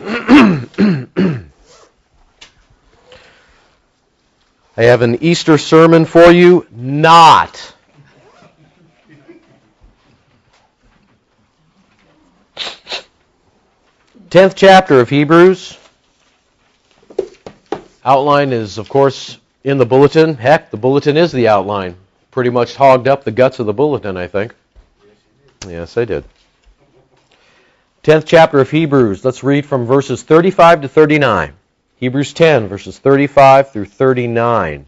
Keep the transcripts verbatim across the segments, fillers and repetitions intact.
I have an Easter sermon for you. Not. Tenth chapter of Hebrews. Outline is, of course, in the bulletin. Heck, the bulletin is the outline. Pretty much hogged up the guts of the bulletin, I think. Yes, I did. Tenth chapter of Hebrews. Let's read from verses thirty-five to thirty-nine. Hebrews ten, verses thirty-five through thirty-nine.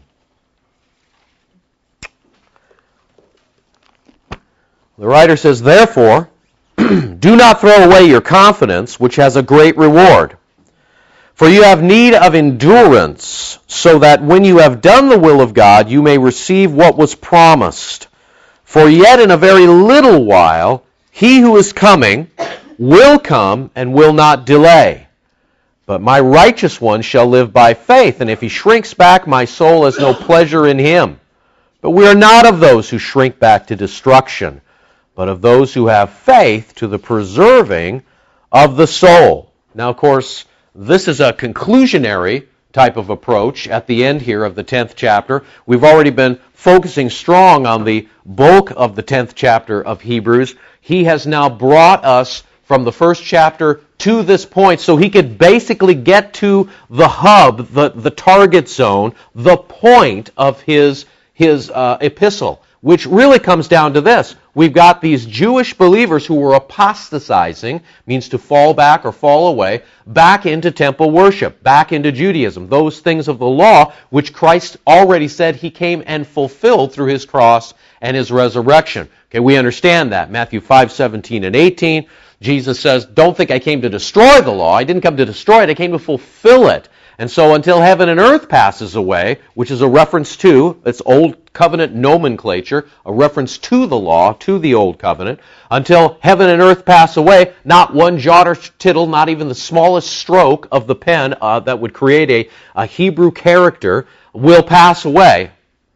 The writer says, "Therefore, do not throw away your confidence, which has a great reward. For you have need of endurance, so that when you have done the will of God, you may receive what was promised. For yet in a very little while, he who is coming will come and will not delay. But my righteous one shall live by faith, and if he shrinks back, my soul has no pleasure in him. But we are not of those who shrink back to destruction, but of those who have faith to the preserving of the soul." Now, of course, this is a conclusionary type of approach at the end here of the tenth chapter. We've already been focusing strong on the bulk of the tenth chapter of Hebrews. He has now brought us from the first chapter to this point so he could basically get to the hub, the, the target zone, the point of his, his uh, epistle, which really comes down to this. We've got these Jewish believers who were apostatizing, means to fall back or fall away, back into temple worship, back into Judaism, those things of the law which Christ already said he came and fulfilled through his cross and his resurrection. Okay, we understand that. Matthew five, seventeen and eighteen, Jesus says, "Don't think I came to destroy the law. I didn't come to destroy it. I came to fulfill it." And so until heaven and earth passes away, which is a reference to, it's Old Covenant nomenclature, a reference to the law, to the Old Covenant, until heaven and earth pass away, not one jot or tittle, not even the smallest stroke of the pen uh, that would create a, a Hebrew character will pass away.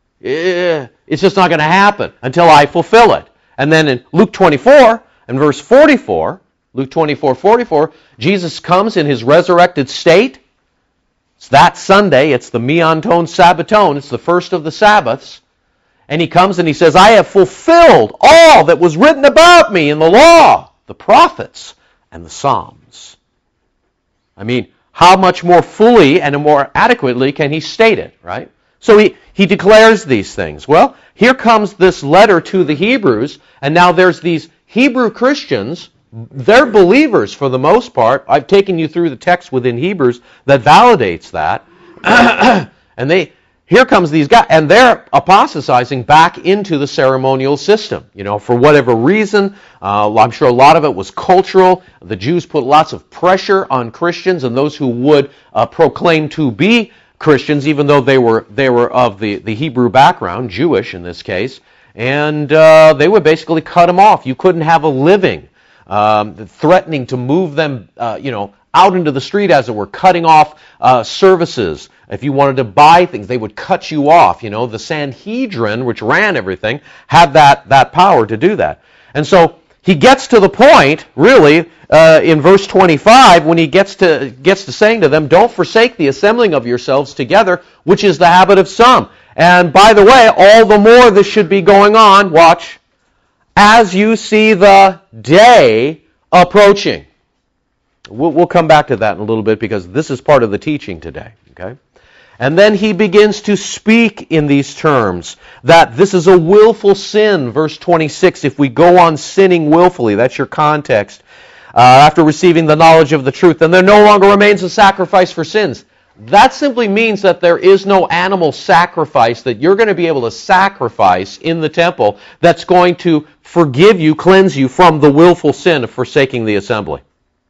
It's just not going to happen until I fulfill it. And then in Luke twenty-four and verse forty-four, Luke twenty-four, forty-four, Jesus comes in his resurrected state. It's that Sunday. It's the Mionton Sabbaton. It's the first of the Sabbaths. And he comes and he says, "I have fulfilled all that was written about me in the law, the prophets, and the Psalms." I mean, how much more fully and more adequately can he state it, right? So he, he declares these things. Well, here comes this letter to the Hebrews, and now there's these Hebrew Christians. They're believers for the most part. I've taken you through the text within Hebrews that validates that. And they, here comes these guys, and they're apostatizing back into the ceremonial system. You know, for whatever reason, uh, I'm sure a lot of it was cultural. The Jews put lots of pressure on Christians and those who would uh, proclaim to be Christians, even though they were they were of the, the Hebrew background, Jewish in this case, and uh, they would basically cut them off. You couldn't have a living. Um, threatening to move them, uh, you know, out into the street, as it were, cutting off uh, services. If you wanted to buy things, they would cut you off. You know, the Sanhedrin, which ran everything, had that that power to do that. And so he gets to the point, really, uh, in verse twenty-five, when he gets to gets to saying to them, "Don't forsake the assembling of yourselves together, which is the habit of some." And by the way, all the more this should be going on. Watch. "As you see the day approaching." We'll, we'll come back to that in a little bit because this is part of the teaching today. Okay? And then he begins to speak in these terms that this is a willful sin. Verse twenty-six, if we go on sinning willfully, that's your context, uh, after receiving the knowledge of the truth, then there no longer remains a sacrifice for sins. That simply means that there is no animal sacrifice that you're going to be able to sacrifice in the temple that's going to forgive you, cleanse you from the willful sin of forsaking the assembly.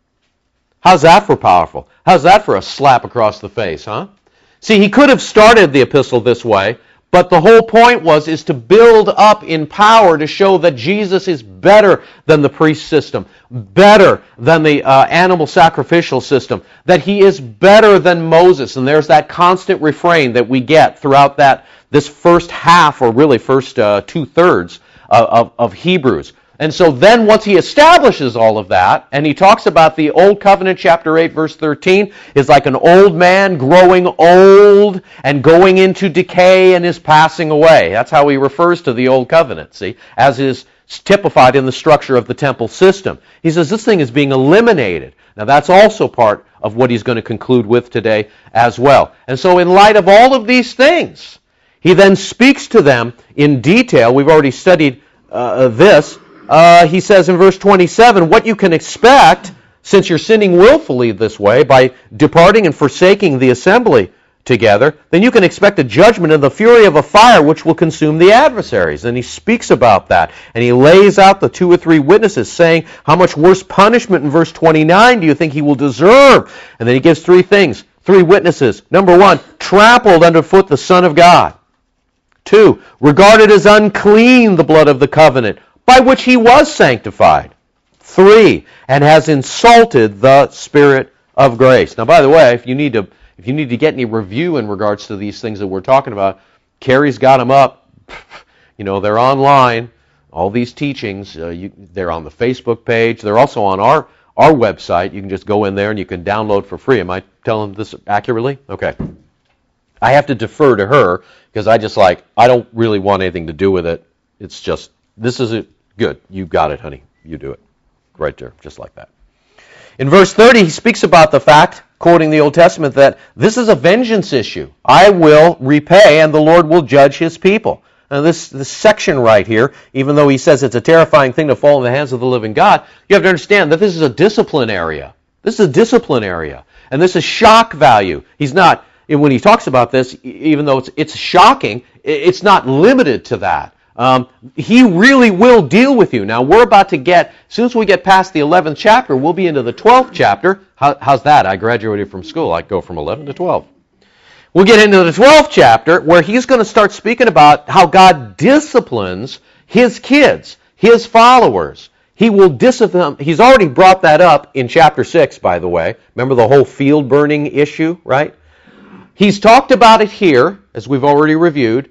How's that for powerful? How's that for a slap across the face, huh? See, he could have started the epistle this way, but the whole point was is to build up in power to show that Jesus is better than the priest system, better than the uh, animal sacrificial system, that he is better than Moses. And there's that constant refrain that we get throughout that this first half, or really first uh, two-thirds uh, of, of Hebrews. And so then once he establishes all of that, and he talks about the Old Covenant, chapter eight, verse thirteen, is like an old man growing old and going into decay and is passing away. That's how he refers to the Old Covenant, see, as is typified in the structure of the temple system. He says this thing is being eliminated. Now that's also part of what he's going to conclude with today as well. And so in light of all of these things, he then speaks to them in detail. We've already studied uh, this. Uh, he says in verse twenty-seven, what you can expect, since you're sinning willfully this way, by departing and forsaking the assembly together, then you can expect a judgment and the fury of a fire which will consume the adversaries. And he speaks about that. And he lays out the two or three witnesses, saying, how much worse punishment in verse twenty-nine do you think he will deserve? And then he gives three things, three witnesses. Number one, trampled underfoot the Son of God. Two, regarded as unclean the blood of the covenant, by which he was sanctified. Three, and has insulted the Spirit of grace. Now, by the way, if you need to if you need to get any review in regards to these things that we're talking about, Carrie's got them up. You know, they're online. All these teachings, uh, you, they're on the Facebook page. They're also on our, our website. You can just go in there and you can download for free. Am I telling this accurately? Okay. I have to defer to her because I just like, I don't really want anything to do with it. It's just, this is it. Good. You got it, honey. You do it. Right there, just like that. In verse thirty, he speaks about the fact, quoting the Old Testament, that this is a vengeance issue. I will repay, and the Lord will judge his people. Now, this, this section right here, even though he says it's a terrifying thing to fall in the hands of the living God, you have to understand that this is a discipline area. This is a discipline area. And this is shock value. He's not, when he talks about this, even though it's, it's shocking, it's not limited to that. Um, he really will deal with you. Now, we're about to get, as soon as we get past the eleventh chapter, we'll be into the twelfth chapter. How, how's that? I graduated from school. I go from eleven to twelve. We'll get into the twelfth chapter where he's going to start speaking about how God disciplines his kids, his followers. He will discipline. He's already brought that up in chapter six, by the way. Remember the whole field burning issue, right? He's talked about it here, as we've already reviewed.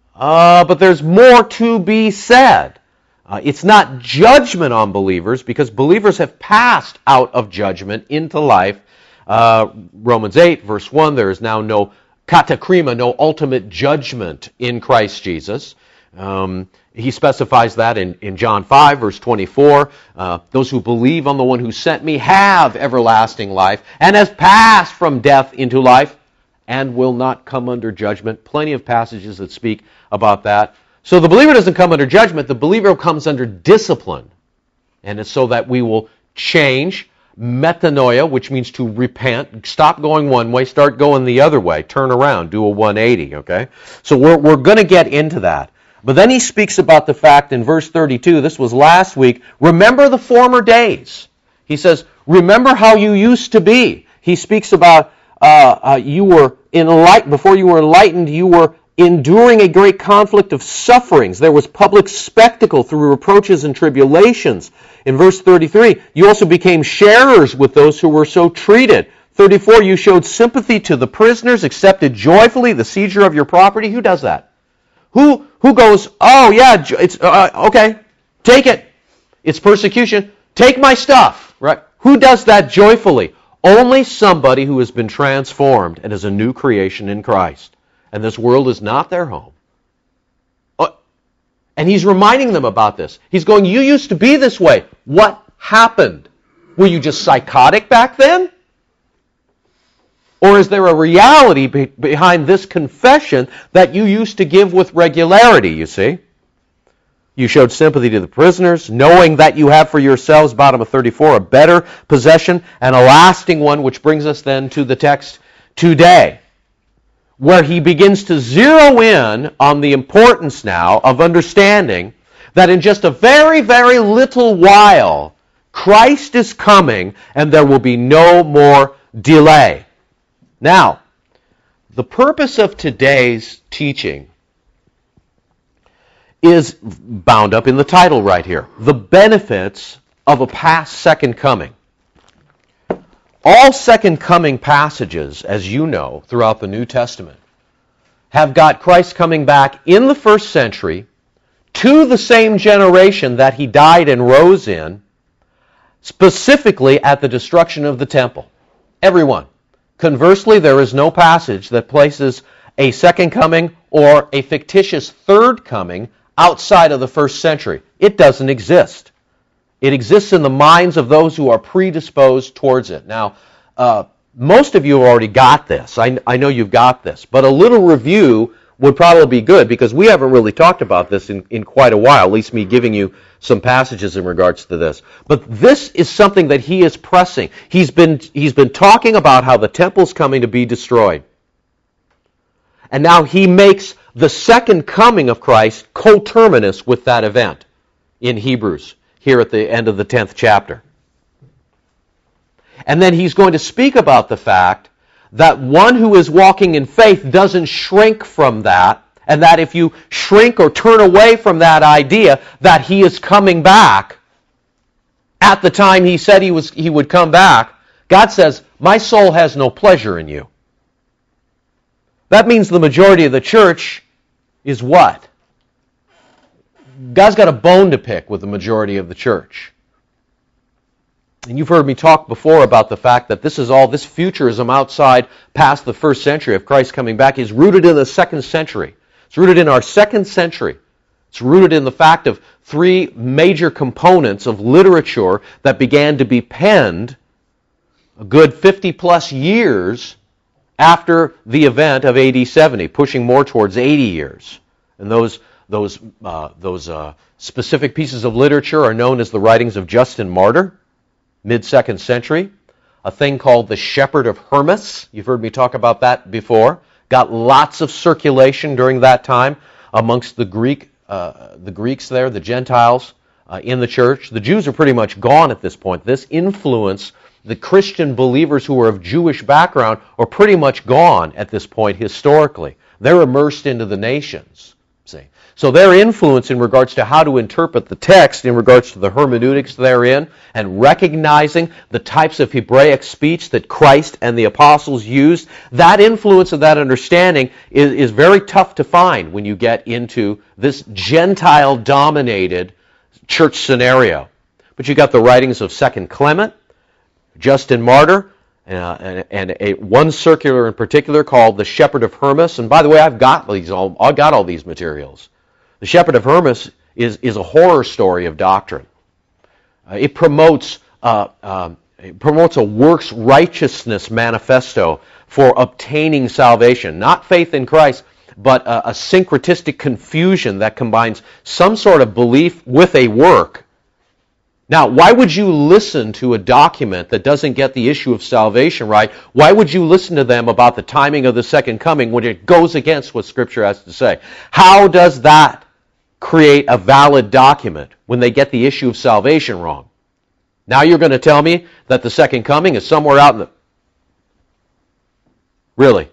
Uh, but there's more to be said. Uh, it's not judgment on believers because believers have passed out of judgment into life. Uh, Romans eight, verse one, there is now no katakrima, no ultimate judgment in Christ Jesus. Um, he specifies that in, in John five, verse twenty-four. Uh, those who believe on the one who sent me have everlasting life and has passed from death into life and will not come under judgment. Plenty of passages that speak about that. So the believer doesn't come under judgment. The believer comes under discipline. And it's so that we will change, metanoia, which means to repent, stop going one way, start going the other way, turn around, do a one eighty, okay? So we're, we're going to get into that. But then he speaks about the fact in verse thirty-two, this was last week, remember the former days. He says, remember how you used to be. He speaks about uh, uh, you were enlightened, before you were enlightened, you were enduring a great conflict of sufferings. There was public spectacle through reproaches and tribulations. In verse thirty-three, you also became sharers with those who were so treated. thirty-four, you showed sympathy to the prisoners, accepted joyfully the seizure of your property. Who does that? Who who goes, oh yeah, it's uh, okay, take it. It's persecution. Take my stuff. Right? Who does that joyfully? Only somebody who has been transformed and is a new creation in Christ. And this world is not their home. And he's reminding them about this. He's going, you used to be this way. What happened? Were you just psychotic back then? Or is there a reality be- behind this confession that you used to give with regularity, you see? You showed sympathy to the prisoners, knowing that you have for yourselves, bottom of thirty-four, a better possession and a lasting one, which brings us then to the text today, where he begins to zero in on the importance now of understanding that in just a very, very little while, Christ is coming and there will be no more delay. Now, the purpose of today's teaching is bound up in the title right here, the benefits of a past second coming. All second coming passages, as you know, throughout the New Testament, have got Christ coming back in the first century to the same generation that he died and rose in, specifically at the destruction of the temple. Everyone. Conversely, there is no passage that places a second coming or a fictitious third coming outside of the first century. It doesn't exist. It exists in the minds of those who are predisposed towards it. Now, uh, most of you have already got this. I, I know you've got this. But a little review would probably be good, because we haven't really talked about this in, in quite a while, at least me giving you some passages in regards to this. But this is something that he is pressing. He's been, he's been talking about how the temple's coming to be destroyed. And now he makes the second coming of Christ coterminous with that event in Hebrews, here at the end of the tenth chapter. And then he's going to speak about the fact that one who is walking in faith doesn't shrink from that, and that if you shrink or turn away from that idea that he is coming back at the time he said he was he would come back, God says, my soul has no pleasure in you. That means the majority of the church is what? God's got a bone to pick with the majority of the church. And you've heard me talk before about the fact that this is all, this futurism outside past the first century of Christ coming back is rooted in the second century. It's rooted in our second century. It's rooted in the fact of three major components of literature that began to be penned a good fifty plus years after the event of A D seventy, pushing more towards eighty years. And those those uh, those uh, specific pieces of literature are known as the writings of Justin Martyr, mid-second century. A thing called the Shepherd of Hermas. You've heard me talk about that before. Got lots of circulation during that time amongst the Greek, uh, the Greeks there, the Gentiles uh, in the church. The Jews are pretty much gone at this point. This influence, the Christian believers who are of Jewish background are pretty much gone at this point historically. They're immersed into the nations. See, so their influence in regards to how to interpret the text, in regards to the hermeneutics therein, and recognizing the types of Hebraic speech that Christ and the apostles used, that influence and that understanding is, is very tough to find when you get into this Gentile-dominated church scenario. But you got the writings of Second Clement, Justin Martyr, uh, and, and a, one circular in particular called the Shepherd of Hermas. And by the way, I've got these all. I've got all these materials. The Shepherd of Hermas is is a horror story of doctrine. Uh, it promotes uh, um, it promotes a works righteousness manifesto for obtaining salvation, not faith in Christ, but a, a syncretistic confusion that combines some sort of belief with a work. Now, why would you listen to a document that doesn't get the issue of salvation right? Why would you listen to them about the timing of the second coming when it goes against what Scripture has to say? How does that create a valid document when they get the issue of salvation wrong? Now you're going to tell me that the second coming is somewhere out in the... Really?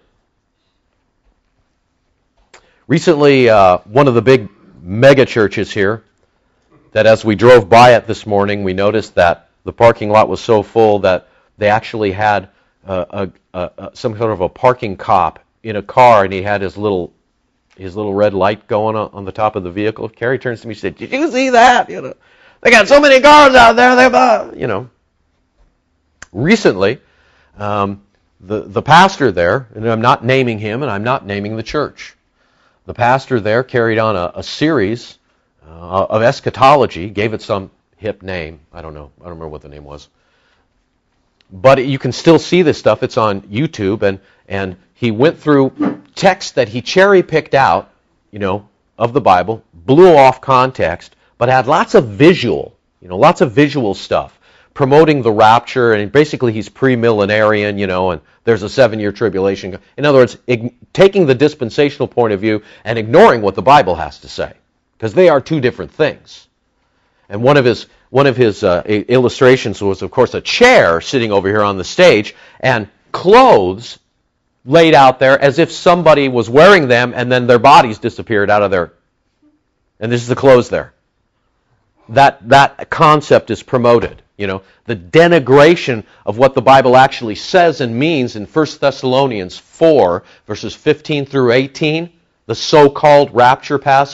Recently, uh, one of the big mega churches here, that as we drove by it this morning, we noticed that the parking lot was so full that they actually had uh, a, a, a, some sort of a parking cop in a car, and he had his little his little red light going on, on the top of the vehicle. Carrie turns to me and said, "Did you see that? You know, they got so many cars out there. They, uh, you know." Recently, um, the the pastor there, and I'm not naming him, and I'm not naming the church. The pastor there carried on a, a series Uh, of eschatology, gave it some hip name. I don't know. I don't remember what the name was. But you can still see this stuff. It's on YouTube, and and he went through text that he cherry-picked out, you know, of the Bible, blew off context, but had lots of visual, you know, lots of visual stuff, promoting the rapture, and basically he's pre-millenarian, you know, and there's a seven-year tribulation. In other words, ig- taking the dispensational point of view and ignoring what the Bible has to say, because they are two different things. And one of his one of his uh, illustrations was, of course, a chair sitting over here on the stage and clothes laid out there as if somebody was wearing them and then their bodies disappeared out of their... And this is the clothes there. That that concept is promoted. You know, the denigration of what the Bible actually says and means in First Thessalonians four, verses fifteen through eighteen, the so-called rapture passage,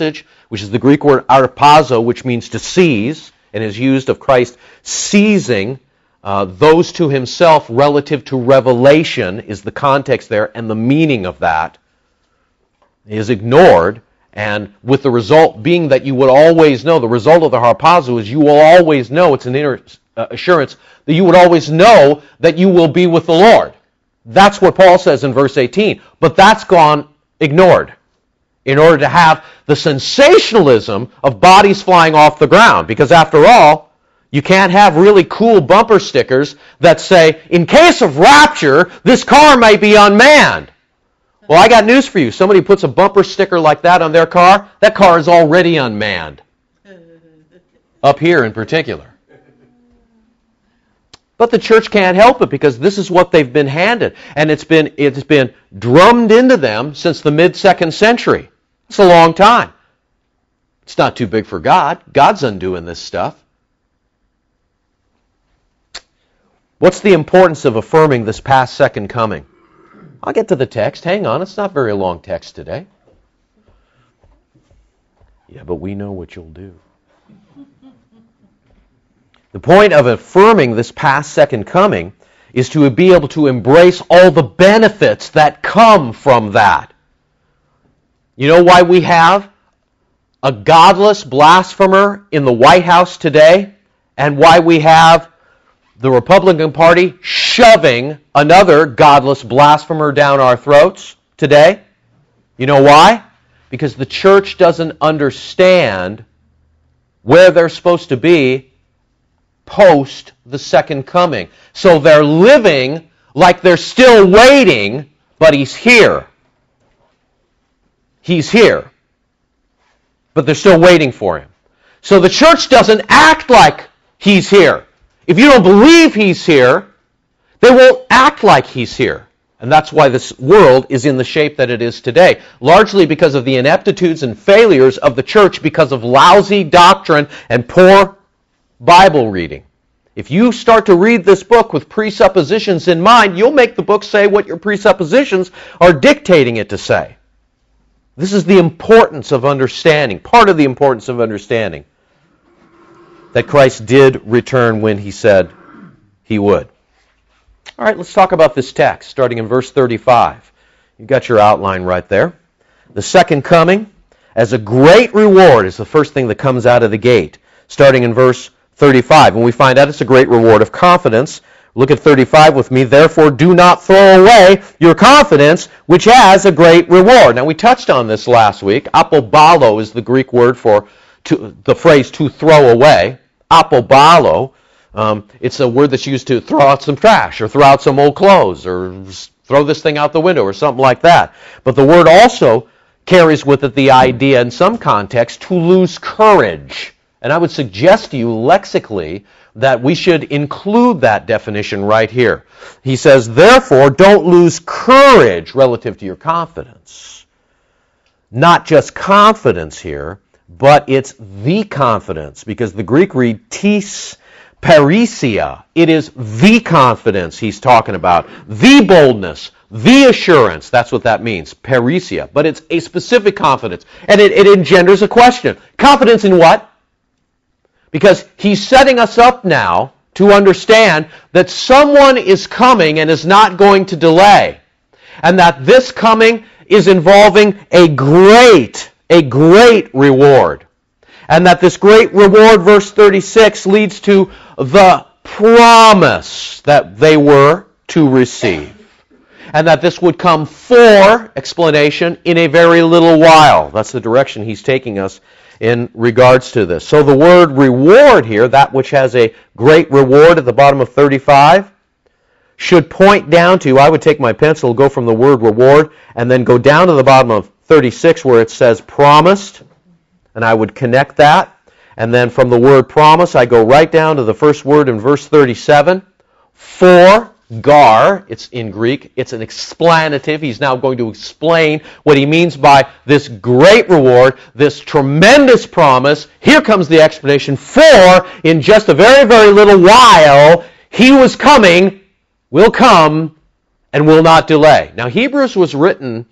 which is the Greek word arpazo, which means to seize, and is used of Christ seizing uh, those to himself relative to revelation, is the context there, and the meaning of that is ignored, and with the result being that you would always know, the result of the harpazo is you will always know, it's an inner uh, assurance, that you would always know that you will be with the Lord. That's what Paul says in verse eighteen. But that's gone ignored in order to have the sensationalism of bodies flying off the ground. Because after all, you can't have really cool bumper stickers that say, in case of rapture, this car may be unmanned. Well, I got news for you. Somebody puts a bumper sticker like that on their car, that car is already unmanned. Up here in particular. But the church can't help it because this is what they've been handed. And it's been it's been drummed into them since the mid-second century. It's a long time. It's not too big for God. God's undoing this stuff. What's the importance of affirming this past second coming? I'll get to the text. Hang on. It's not a very long text today. Yeah, but we know what you'll do. The point of affirming this past second coming is to be able to embrace all the benefits that come from that. You know why we have a godless blasphemer in the White House today, and why we have the Republican Party shoving another godless blasphemer down our throats today? You know why? Because the church doesn't understand where they're supposed to be post the second coming. So they're living like they're still waiting, but he's here. He's here. But they're still waiting for him. So the church doesn't act like he's here. If you don't believe he's here, they won't act like he's here. And that's why this world is in the shape that it is today. Largely because of the ineptitudes and failures of the church because of lousy doctrine and poor Bible reading. If you start to read this book with presuppositions in mind, you'll make the book say what your presuppositions are dictating it to say. This is the importance of understanding, part of the importance of understanding that Christ did return when he said he would. All right, let's talk about this text, starting in verse thirty-five. You've got your outline right there. The second coming as a great reward is the first thing that comes out of the gate, starting in verse thirty-five. And we find out it's a great reward of confidence. Look at thirty-five with me. Therefore, do not throw away your confidence, which has a great reward. Now, we touched on this last week. Apobalo is the Greek word for to, the phrase to throw away. Apobalo. Um, it's a word that's used to throw out some trash or throw out some old clothes or throw this thing out the window or something like that. But the word also carries with it the idea in some contexts to lose courage. And I would suggest to you lexically that we should include that definition right here. He says, therefore, don't lose courage relative to your confidence. Not just confidence here, but it's the confidence, because the Greek read tis parisia. It is the confidence he's talking about, the boldness, the assurance. That's what that means, parisia. But it's a specific confidence, and it, it engenders a question. Confidence in what? Because he's setting us up now to understand that someone is coming and is not going to delay. And that this coming is involving a great, a great reward. And that this great reward, verse thirty-six, leads to the promise that they were to receive. And that this would come for, explanation, in a very little while. That's the direction he's taking us in regards to this. So the word reward here, that which has a great reward at the bottom of thirty-five, should point down to, I would take my pencil, go from the word reward, and then go down to the bottom of thirty-six where it says promised, and I would connect that. And then from the word promise, I go right down to the first word in verse thirty-seven, for, gar, it's in Greek, it's an explanative. He's now going to explain what he means by this great reward, this tremendous promise. Here comes the explanation. For, in just a very, very little while, he was coming, will come, and will not delay. Now, Hebrews was written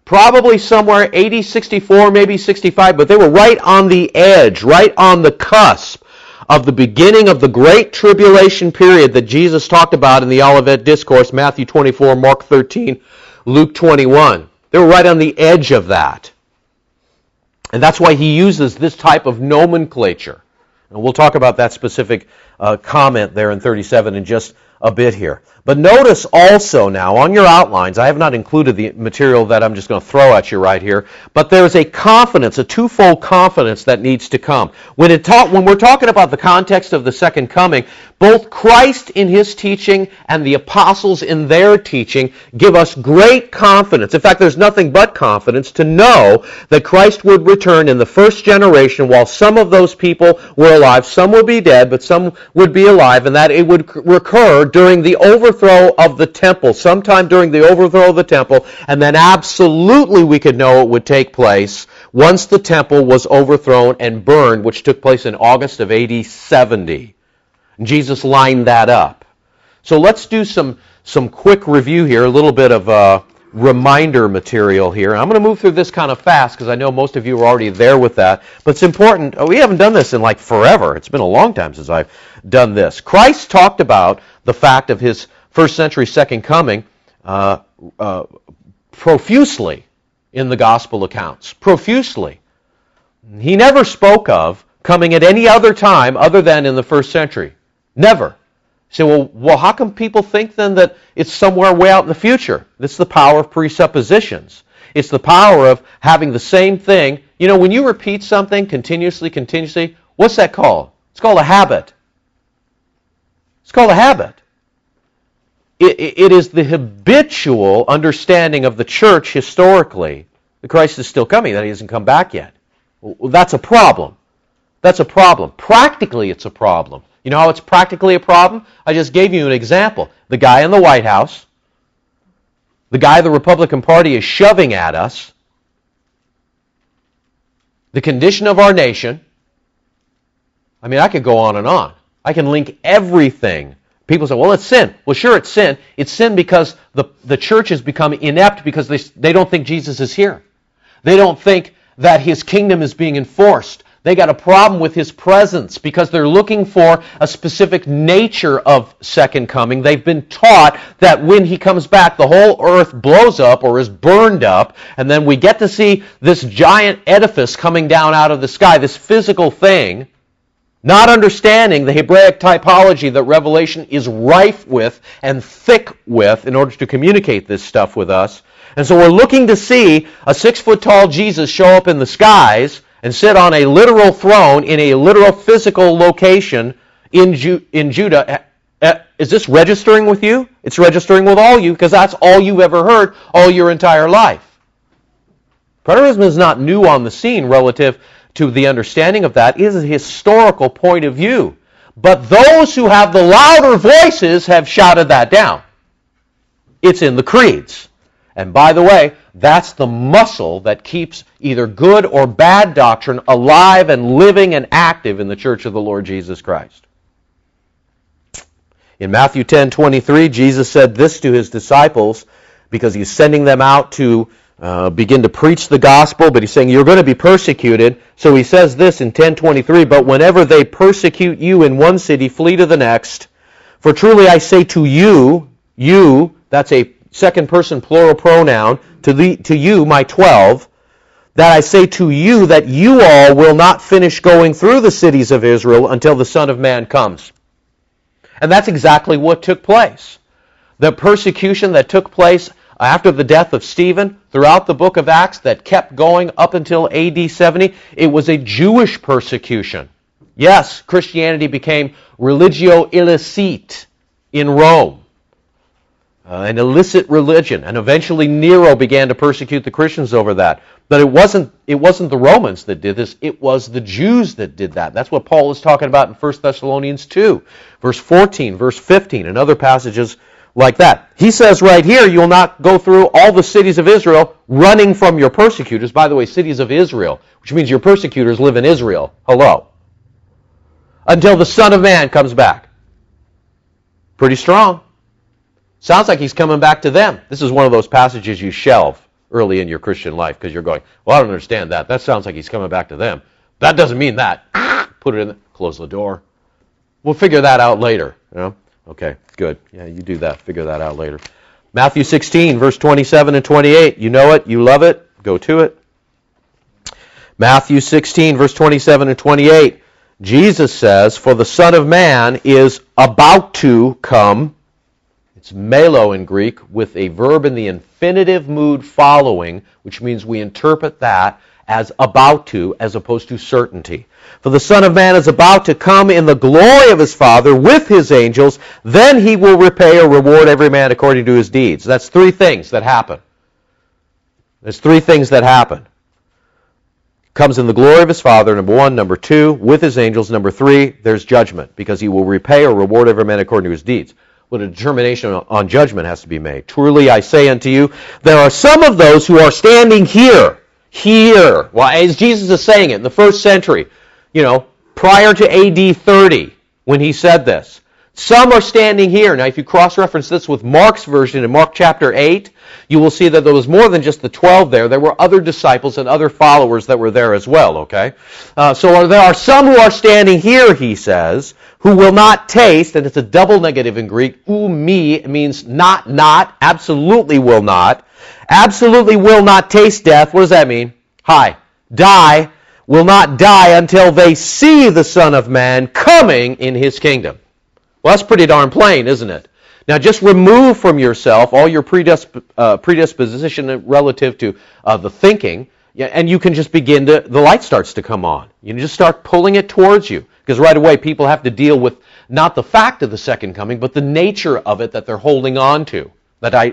probably somewhere A D sixty-four, maybe sixty-five, but they were right on the edge, right on the cusp of the beginning of the great tribulation period that Jesus talked about in the Olivet Discourse, Matthew twenty-four, Mark thirteen, Luke twenty-one. They were right on the edge of that. And that's why he uses this type of nomenclature. And we'll talk about that specific uh, comment there in thirty-seven in just a bit here. But notice also now on your outlines, I have not included the material that I'm just going to throw at you right here, but there's a confidence, a twofold confidence that needs to come. When, it talk, when we're talking about the context of the second coming, both Christ in his teaching and the apostles in their teaching give us great confidence. In fact, there's nothing but confidence to know that Christ would return in the first generation while some of those people were alive. Some would be dead, but some would be alive, and that it would recur during the overthrow of the temple, sometime during the overthrow of the temple, and then absolutely we could know it would take place once the temple was overthrown and burned, which took place in August of A D seventy. Jesus lined that up. So let's do some, some quick review here, a little bit of uh, reminder material here. I'm going to move through this kind of fast because I know most of you are already there with that. But it's important. Oh, we haven't done this in like forever. It's been a long time since I've done this. Christ talked about the fact of his first century second coming uh, uh, profusely in the gospel accounts. Profusely. He never spoke of coming at any other time other than in the first century. Never. You say, well, well, how come people think then that it's somewhere way out in the future? That's the power of presuppositions. It's the power of having the same thing. You know, when you repeat something continuously, continuously, what's that called? It's called a habit. It's called a habit. It, it, it is the habitual understanding of the church historically that Christ is still coming, that he hasn't come back yet. Well, that's a problem. That's a problem. Practically, it's a problem. You know how it's practically a problem? I just gave you an example. The guy in the White House, the guy the Republican Party is shoving at us, the condition of our nation. I mean, I could go on and on. I can link everything. People say, well, it's sin. Well, sure, it's sin. It's sin because the, the church has become inept because they, they don't think Jesus is here. They don't think that his kingdom is being enforced. They got a problem with his presence because they're looking for a specific nature of second coming. They've been taught that when he comes back, the whole earth blows up or is burned up, and then we get to see this giant edifice coming down out of the sky, this physical thing, not understanding the Hebraic typology that Revelation is rife with and thick with in order to communicate this stuff with us. And so we're looking to see a six-foot-tall Jesus show up in the skies and sit on a literal throne in a literal physical location in, Ju- in Judah. Is this registering with you? It's registering with all you because that's all you've ever heard all your entire life. Preterism is not new on the scene relative to the understanding of that. It is a historical point of view. But those who have the louder voices have shouted that down. It's in the creeds. And by the way, that's the muscle that keeps either good or bad doctrine alive and living and active in the Church of the Lord Jesus Christ. In Matthew ten twenty-three, Jesus said this to his disciples because he's sending them out to uh, begin to preach the gospel, but he's saying you're going to be persecuted. So he says this in ten twenty-three, but whenever they persecute you in one city, flee to the next. For truly I say to you, you, that's a second person plural pronoun, to the, to you, my twelve, that I say to you that you all will not finish going through the cities of Israel until the Son of Man comes. And that's exactly what took place. The persecution that took place after the death of Stephen throughout the book of Acts that kept going up until A D seventy, it was a Jewish persecution. Yes, Christianity became religio illicite in Rome. Uh, an illicit religion, and eventually Nero began to persecute the Christians over that. But it wasn't it wasn't the Romans that did this, it was the Jews that did that. That's what Paul is talking about in First Thessalonians two, verse fourteen, verse fifteen, and other passages like that. He says right here, you'll not go through all the cities of Israel running from your persecutors. By the way, cities of Israel, which means your persecutors live in Israel. Hello. Until the Son of Man comes back. Pretty strong. Sounds like he's coming back to them. This is one of those passages you shelve. early in your Christian life because you're going, well, I don't understand that. That sounds like he's coming back to them. That doesn't mean that. Put it in, the, close the door. We'll figure that out later. You know? Okay, good. Yeah, you do that. Figure that out later. Matthew sixteen, verse twenty-seven and twenty-eight. You know it. You love it. Go to it. Matthew sixteen, verse twenty-seven and twenty-eight. Jesus says, for the Son of Man is about to come. It's melo in Greek with a verb in the infinitive mood following, which means we interpret that as about to as opposed to certainty. For the Son of Man is about to come in the glory of his Father with his angels. Then he will repay or reward every man according to his deeds. That's three things that happen. There's three things that happen. Comes in the glory of his Father, number one. Number two, with his angels. Number three, there's judgment, because he will repay or reward every man according to his deeds. But a determination on judgment has to be made. Truly I say unto you, there are some of those who are standing here, here. Well, as Jesus is saying it in the first century, you know, prior to A D thirty, when he said this. Some are standing here. Now, if you cross-reference this with Mark's version in Mark chapter eight, you will see that there was more than just the twelve there. There were other disciples and other followers that were there as well, okay? Uh, so there are some who are standing here, he says, who will not taste, and it's a double negative in Greek, umi, it means not, not, absolutely will not, absolutely will not taste death. What does that mean? Hi. Die, will not die until they see the Son of Man coming in his kingdom. Well, that's pretty darn plain, isn't it? Now, just remove from yourself all your predisp- uh, predisposition relative to uh, the thinking, and you can just begin to, the light starts to come on. You just start pulling it towards you, because right away people have to deal with not the fact of the second coming, but the nature of it that they're holding on to, that I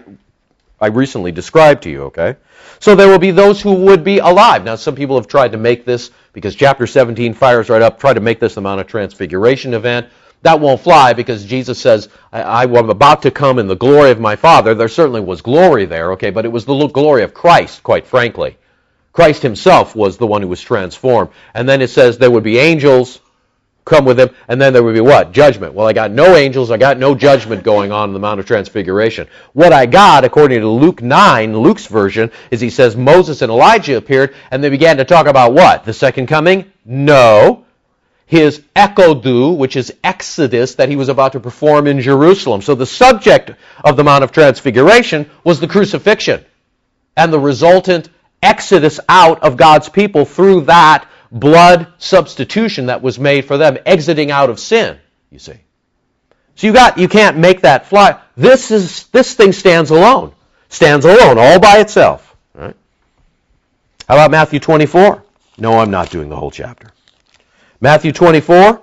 I recently described to you, okay? So there will be those who would be alive. Now, some people have tried to make this, because chapter seventeen fires right up, try to make this the Mount of Transfiguration event. That won't fly, because Jesus says, I, I am about to come in the glory of my Father. There certainly was glory there, okay, but it was the glory of Christ, quite frankly. Christ himself was the one who was transformed. And then it says there would be angels come with him, and then there would be what? Judgment. Well, I got no angels, I got no judgment going on in the Mount of Transfiguration. What I got, according to Luke nine, Luke's version, is he says Moses and Elijah appeared, and they began to talk about what? The second coming? No. His echodu, which is Exodus, that he was about to perform in Jerusalem. So the subject of the Mount of Transfiguration was the crucifixion and the resultant exodus out of God's people through that blood substitution that was made for them, exiting out of sin, you see. So you got you can't make that fly. This is this thing stands alone. Stands alone, all by itself. Right? How about Matthew twenty-four? No, I'm not doing the whole chapter. Matthew twenty-four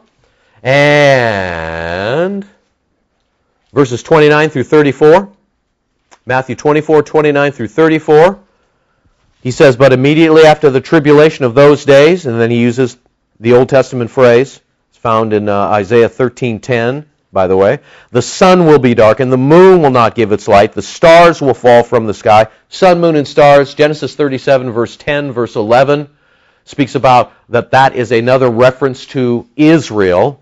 and verses twenty-nine through thirty-four. Matthew twenty-four, twenty-nine through thirty-four. He says, but immediately after the tribulation of those days, and then he uses the Old Testament phrase, it's found in uh, Isaiah thirteen ten, by the way, the sun will be darkened, the moon will not give its light, the stars will fall from the sky. Sun, moon, and stars, Genesis thirty-seven, verse ten, verse eleven, speaks about that that is another reference to Israel.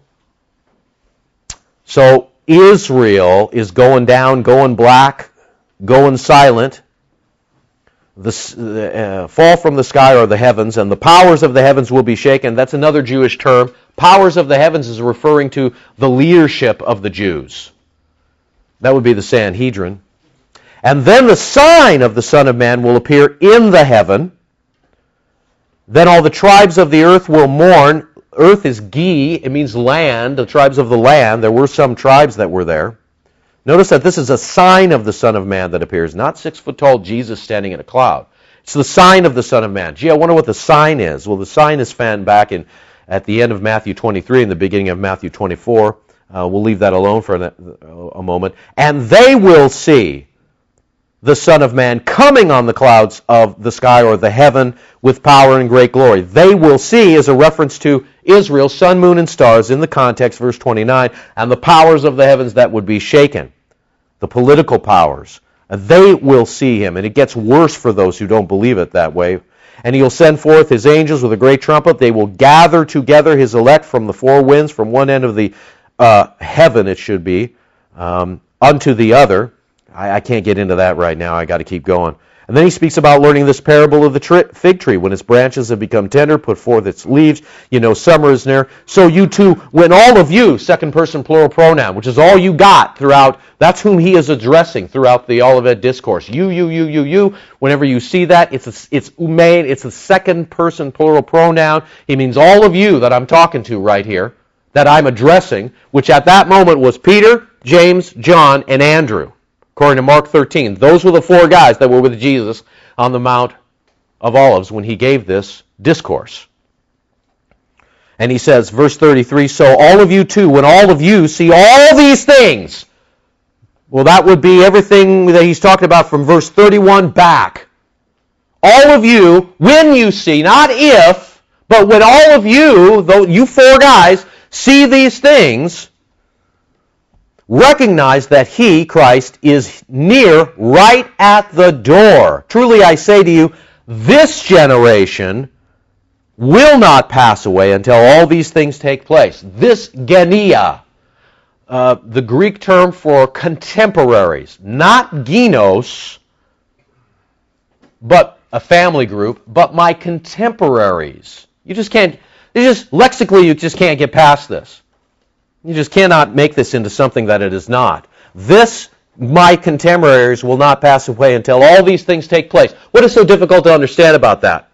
So Israel is going down, going black, going silent. The uh, fall from the sky are the heavens, and the powers of the heavens will be shaken. That's another Jewish term. Powers of the heavens is referring to the leadership of the Jews. That would be the Sanhedrin. And then the sign of the Son of Man will appear in the heaven. Then all the tribes of the earth will mourn. Earth is gi, it means land, the tribes of the land. There were some tribes that were there. Notice that this is a sign of the Son of Man that appears, not six-foot-tall Jesus standing in a cloud. It's the sign of the Son of Man. Gee, I wonder what the sign is. Well, the sign is found back in at the end of Matthew twenty-three and the beginning of Matthew twenty-four. Uh, we'll leave that alone for a, a moment. And they will see the Son of Man coming on the clouds of the sky or the heaven with power and great glory. They will see is a reference to Israel, sun, moon, and stars in the context, verse twenty-nine, and the powers of the heavens that would be shaken, the political powers. They will see him, and it gets worse for those who don't believe it that way. And he'll send forth his angels with a great trumpet. They will gather together his elect from the four winds, from one end of the uh, heaven, it should be, um, unto the other. I, I can't get into that right now. I got to keep going. And then he speaks about learning this parable of the tri- fig tree. When its branches have become tender, put forth its leaves. You know, summer is near. So you too, when all of you, second person plural pronoun, which is all you got throughout, that's whom he is addressing throughout the Olivet Discourse. You, you, you, you, you. Whenever you see that, it's a, it's umein, it's a second person plural pronoun. He means all of you that I'm talking to right here, that I'm addressing, which at that moment was Peter, James, John, and Andrew. According to Mark thirteen, those were the four guys that were with Jesus on the Mount of Olives when he gave this discourse. And he says, verse thirty-three, so all of you too, when all of you see all these things, well, that would be everything that he's talking about from verse thirty-one back. All of you, when you see, not if, but when all of you, though you four guys, see these things, recognize that he, Christ, is near, right at the door. Truly I say to you, this generation will not pass away until all these things take place. This genia, uh, the Greek term for contemporaries, not genos, but a family group, but my contemporaries. You just can't, you just, lexically, you just can't get past this. You just cannot make this into something that it is not. This, my contemporaries, will not pass away until all these things take place. What is so difficult to understand about that?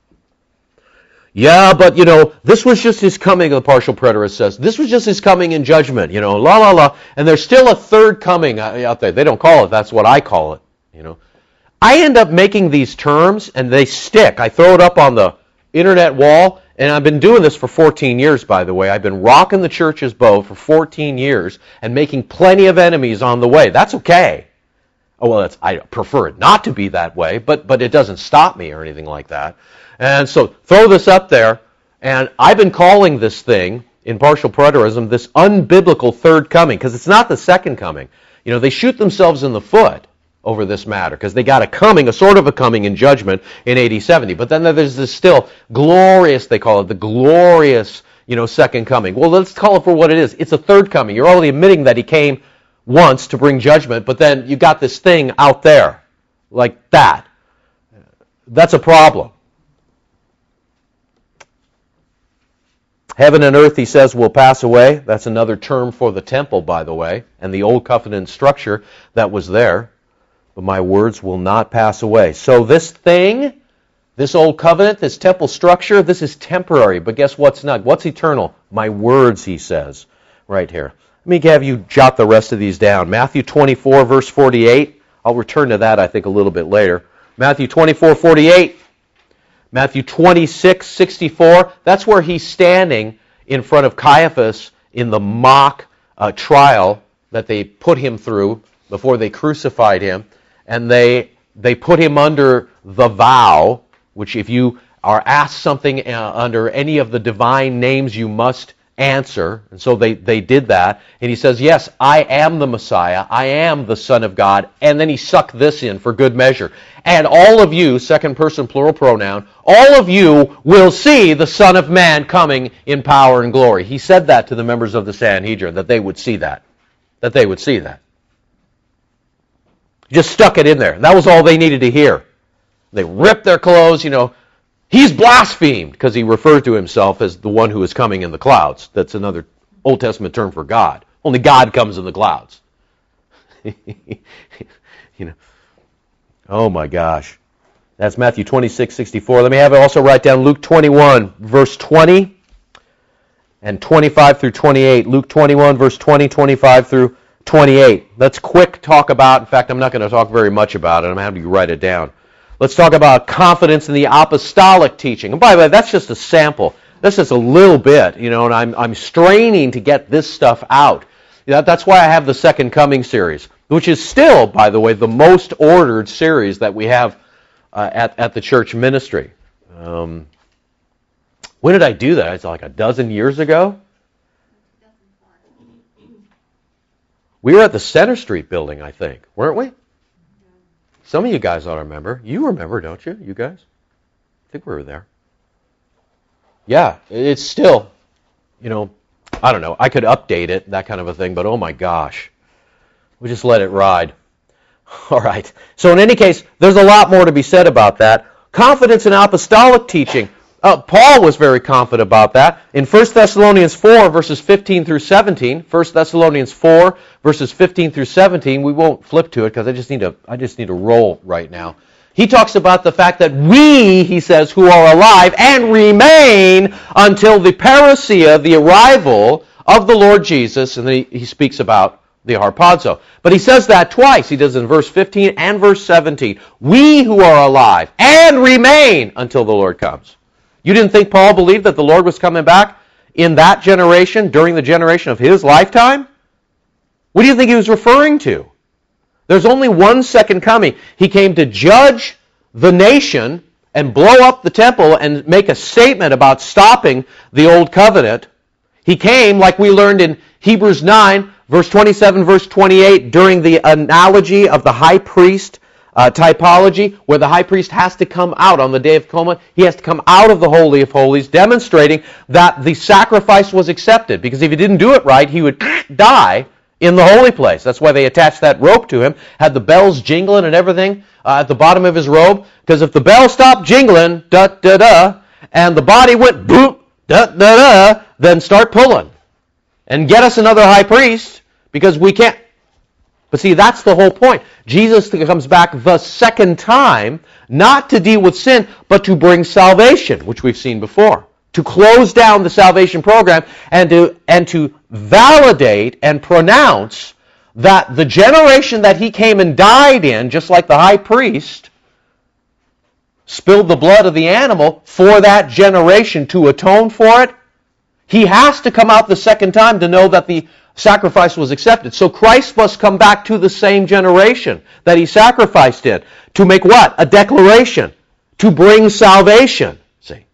Yeah, but, you know, this was just his coming, the partial preterist says. This was just his coming in judgment, you know, la, la, la. And there's still a third coming out there. They don't call it. That's what I call it, you know. I end up making these terms, and they stick. I throw it up on the internet wall. And I've been doing this for fourteen years, by the way. I've been rocking the church's boat for fourteen years and making plenty of enemies on the way. That's okay. Oh, well, that's, I prefer it not to be that way, but, but it doesn't stop me or anything like that. And so throw this up there, and I've been calling this thing, in partial preterism, this unbiblical third coming, because it's not the second coming. You know, they shoot themselves in the foot over this matter, because they got a coming, a sort of a coming in judgment in A D seventy. But then there's this still glorious, they call it, the glorious, you know, second coming. Well, let's call it for what it is. It's a third coming. You're already admitting that he came once to bring judgment, but then you got this thing out there, like that. That's a problem. Heaven and earth, he says, will pass away. That's another term for the temple, by the way, and the old covenant structure that was there. But my words will not pass away. So this thing, this old covenant, this temple structure, this is temporary. But guess what's not? What's eternal? My words, he says, right here. Let me have you jot the rest of these down. Matthew twenty-four, verse forty-eight. I'll return to that, I think, a little bit later. Matthew twenty-four, forty-eight. Matthew twenty-six, sixty-four. That's where he's standing in front of Caiaphas in the mock uh, trial that they put him through before they crucified him. And they they put him under the vow, which if you are asked something uh, under any of the divine names, you must answer. And so they, they did that. And he says, yes, I am the Messiah. I am the Son of God. And then he sucked this in for good measure. And all of you, second person plural pronoun, all of you will see the Son of Man coming in power and glory. He said that to the members of the Sanhedrin, that they would see that. That they would see that. Just stuck it in there. That was all they needed to hear. They ripped their clothes, you know. He's blasphemed because he referred to himself as the one who is coming in the clouds. That's another Old Testament term for God. Only God comes in the clouds. You know. Oh my gosh. That's Matthew twenty-six, sixty-four. Let me have it also write down Luke twenty-one, verse twenty and twenty-five through twenty-eight. Luke twenty-one, verse twenty, twenty-five through twenty-eight. Let's quick talk about, in fact, I'm not going to talk very much about it. I'm going to have you write it down. Let's talk about confidence in the apostolic teaching. And by the way, that's just a sample. That's just a little bit, you know, and I'm I'm straining to get this stuff out. You know, that's why I have the Second Coming series, which is still, by the way, the most ordered series that we have uh, at, at the church ministry. Um, when did I do that? It's like a dozen years ago? We were at the Center Street building, I think, weren't we? Some of you guys ought to remember. You remember, don't you, you guys? I think we were there. Yeah, it's still, you know, I don't know. I could update it, that kind of a thing, but oh my gosh. We just let it ride. All right. So in any case, there's a lot more to be said about that. Confidence in apostolic teaching. Uh, Paul was very confident about that. In First Thessalonians four, verses fifteen through seventeen, First Thessalonians four, verses fifteen through seventeen, we won't flip to it because I just need to I just need to roll right now. He talks about the fact that we, he says, who are alive and remain until the parousia, the arrival of the Lord Jesus, and then he, he speaks about the harpazo. But he says that twice. He does in verse fifteen and verse seventeen. We who are alive and remain until the Lord comes. You didn't think Paul believed that the Lord was coming back in that generation, during the generation of his lifetime? What do you think he was referring to? There's only one second coming. He came to judge the nation and blow up the temple and make a statement about stopping the old covenant. He came, like we learned in Hebrews nine, verse twenty-seven, verse twenty-eight, during the analogy of the high priest uh, typology, where the high priest has to come out on the Day of Atonement. He has to come out of the Holy of Holies, demonstrating that the sacrifice was accepted. Because if he didn't do it right, he would die in the holy place. That's why they attached that rope to him, had the bells jingling and everything uh, at the bottom of his robe. Because if the bell stopped jingling, da-da-da, and the body went boop, da-da-da, then start pulling. And get us another high priest, because we can't. But see, that's the whole point. Jesus comes back the second time, not to deal with sin, but to bring salvation, which we've seen before. To close down the salvation program and to, and to validate and pronounce that the generation that he came and died in, just like the high priest, spilled the blood of the animal for that generation to atone for it. He has to come out the second time to know that the sacrifice was accepted. So Christ must come back to the same generation that he sacrificed in. To make what? A declaration. To bring salvation. See?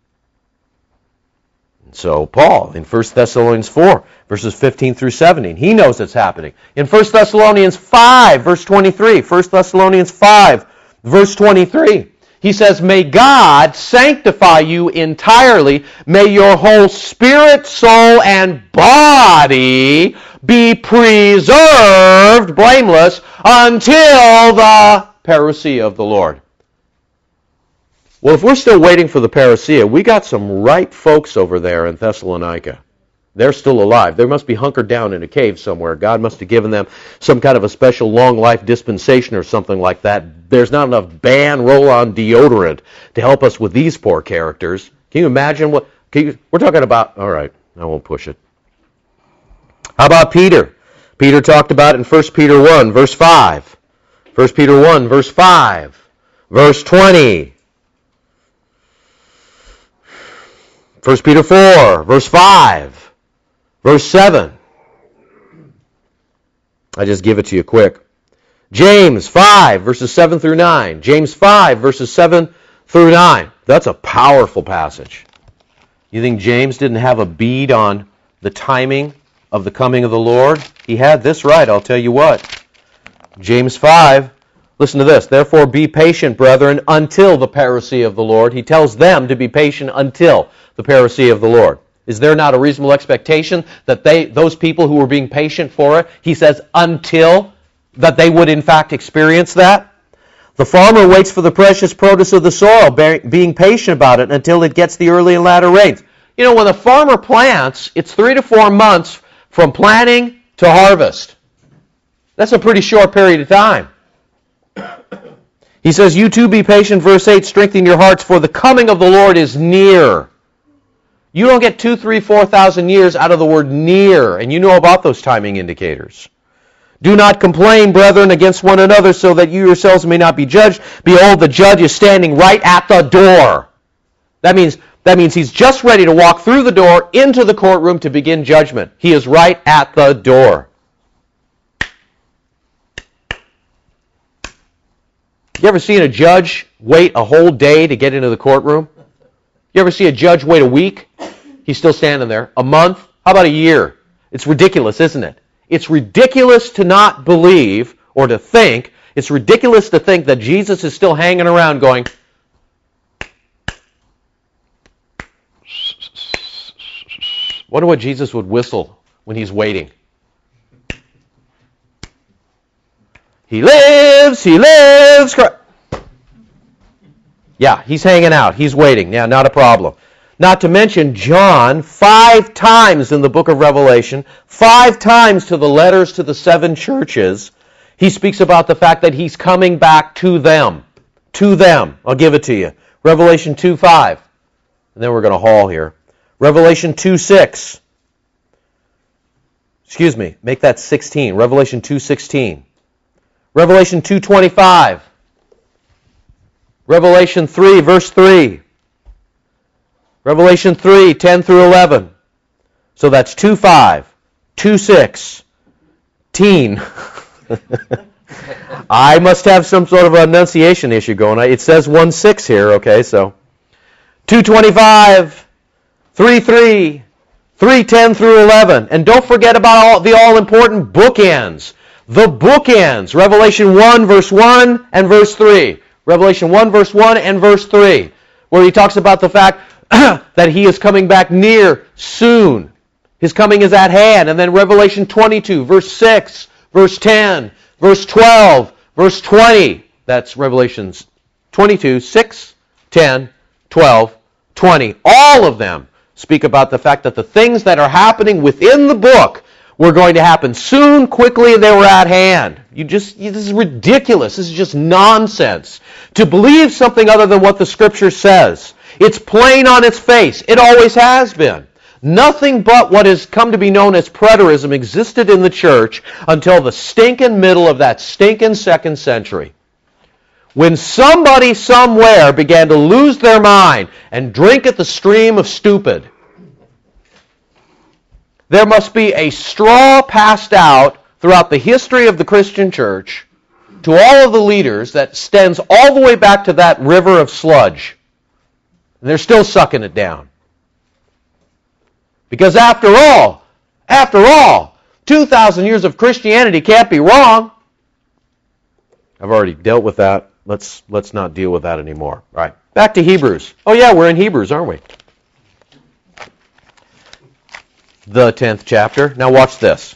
So Paul, in First Thessalonians four, verses fifteen through seventeen, he knows it's happening. In First Thessalonians five, verse twenty-three, First Thessalonians five, verse twenty-three, he says, may God sanctify you entirely. May your whole spirit, soul, and body be preserved, blameless, until the parousia of the Lord. Well, if we're still waiting for the parousia, we got some ripe folks over there in Thessalonica. They're still alive. They must be hunkered down in a cave somewhere. God must have given them some kind of a special long life dispensation or something like that. There's not enough Ban roll-on deodorant to help us with these poor characters. Can you imagine what... Can you, we're talking about... All right, I won't push it. How about Peter? Peter talked about it in First Peter one, verse five. First Peter one, verse five. Verse twenty. First Peter four, verse five. Verse seven. I just give it to you quick. James five, verses seven through nine. James five, verses seven through nine. That's a powerful passage. You think James didn't have a bead on the timing of the coming of the Lord? He had this right, I'll tell you what. James five, listen to this. Therefore be patient, brethren, until the parousia of the Lord. He tells them to be patient until the parousia of the Lord. Is there not a reasonable expectation that they, those people who were being patient for it, he says, until, that they would in fact experience that? The farmer waits for the precious produce of the soil, being patient about it until it gets the early and latter rains. You know, when a farmer plants, it's three to four months from planting to harvest. That's a pretty short period of time. He says, you too be patient, verse eight, strengthen your hearts, for the coming of the Lord is near. You don't get two, three, four thousand years out of the word near, and you know about those timing indicators. Do not complain, brethren, against one another, so that you yourselves may not be judged. Behold, the judge is standing right at the door. That means, that means he's just ready to walk through the door into the courtroom to begin judgment. He is right at the door. You ever seen a judge wait a whole day to get into the courtroom? You ever see a judge wait a week? He's still standing there. A month? How about a year? It's ridiculous, isn't it? It's ridiculous to not believe or to think. It's ridiculous to think that Jesus is still hanging around going, wonder what Jesus would whistle when he's waiting. He lives, he lives. Yeah, he's hanging out. He's waiting. Yeah, not a problem. Not to mention John, five times in the book of Revelation, five times to the letters to the seven churches, he speaks about the fact that he's coming back to them. To them. I'll give it to you. Revelation two five. And then we're going to haul here. Revelation two six. Excuse me, make that sixteen. Revelation two sixteen. Revelation two twenty-five. Revelation three, verse three. Revelation three, ten through eleven. So that's two five, two six, teen. I must have some sort of enunciation issue going on. It says one six here, okay, so two twenty-five, three three, three ten through eleven. And don't forget about all the all-important bookends. The bookends. Revelation one, verse one and verse three. Revelation one, verse one and verse three, where he talks about the fact that he is coming back near soon. His coming is at hand. And then Revelation twenty-two, verse six, verse ten, verse twelve, verse twenty. That's Revelations twenty-two, six, ten, twelve, twenty. All of them speak about the fact that the things that are happening within the book were going to happen soon, quickly, and they were at hand. You just, you, this is ridiculous. This is just nonsense. To believe something other than what the Scripture says. It's plain on its face. It always has been. Nothing but what has come to be known as preterism existed in the church until the stinking middle of that stinking second century. When somebody somewhere began to lose their mind and drink at the stream of stupid, there must be a straw passed out throughout the history of the Christian church to all of the leaders that extends all the way back to that river of sludge. And they're still sucking it down. Because after all, after all, two thousand years of Christianity can't be wrong. I've already dealt with that. Let's let's not deal with that anymore. All right, back to Hebrews. Oh yeah, we're in Hebrews, aren't we? The tenth chapter. Now watch this.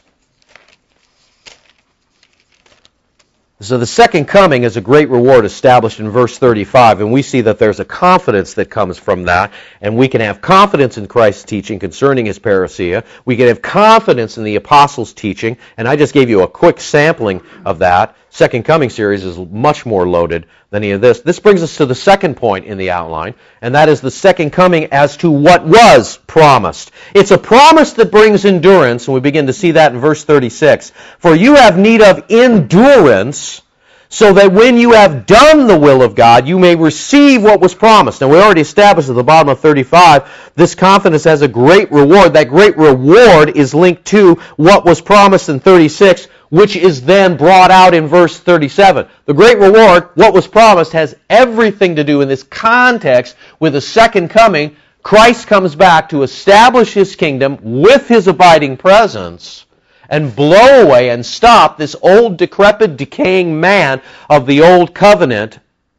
So the second coming is a great reward established in verse thirty-five, and we see that there's a confidence that comes from that, and we can have confidence in Christ's teaching concerning his parousia. We can have confidence in the apostles' teaching, and I just gave you a quick sampling of that. Second Coming series is much more loaded than any of this. This brings us to the second point in the outline, and that is the second coming as to what was promised. It's a promise that brings endurance, and we begin to see that in verse thirty-six. For you have need of endurance, so that when you have done the will of God, you may receive what was promised. Now, we already established at the bottom of thirty-five, this confidence has a great reward. That great reward is linked to what was promised in thirty-six, which is then brought out in verse thirty-seven. The great reward, what was promised, has everything to do in this context with the second coming. Christ comes back to establish his kingdom with his abiding presence and blow away and stop this old, decrepit, decaying man of the old covenant,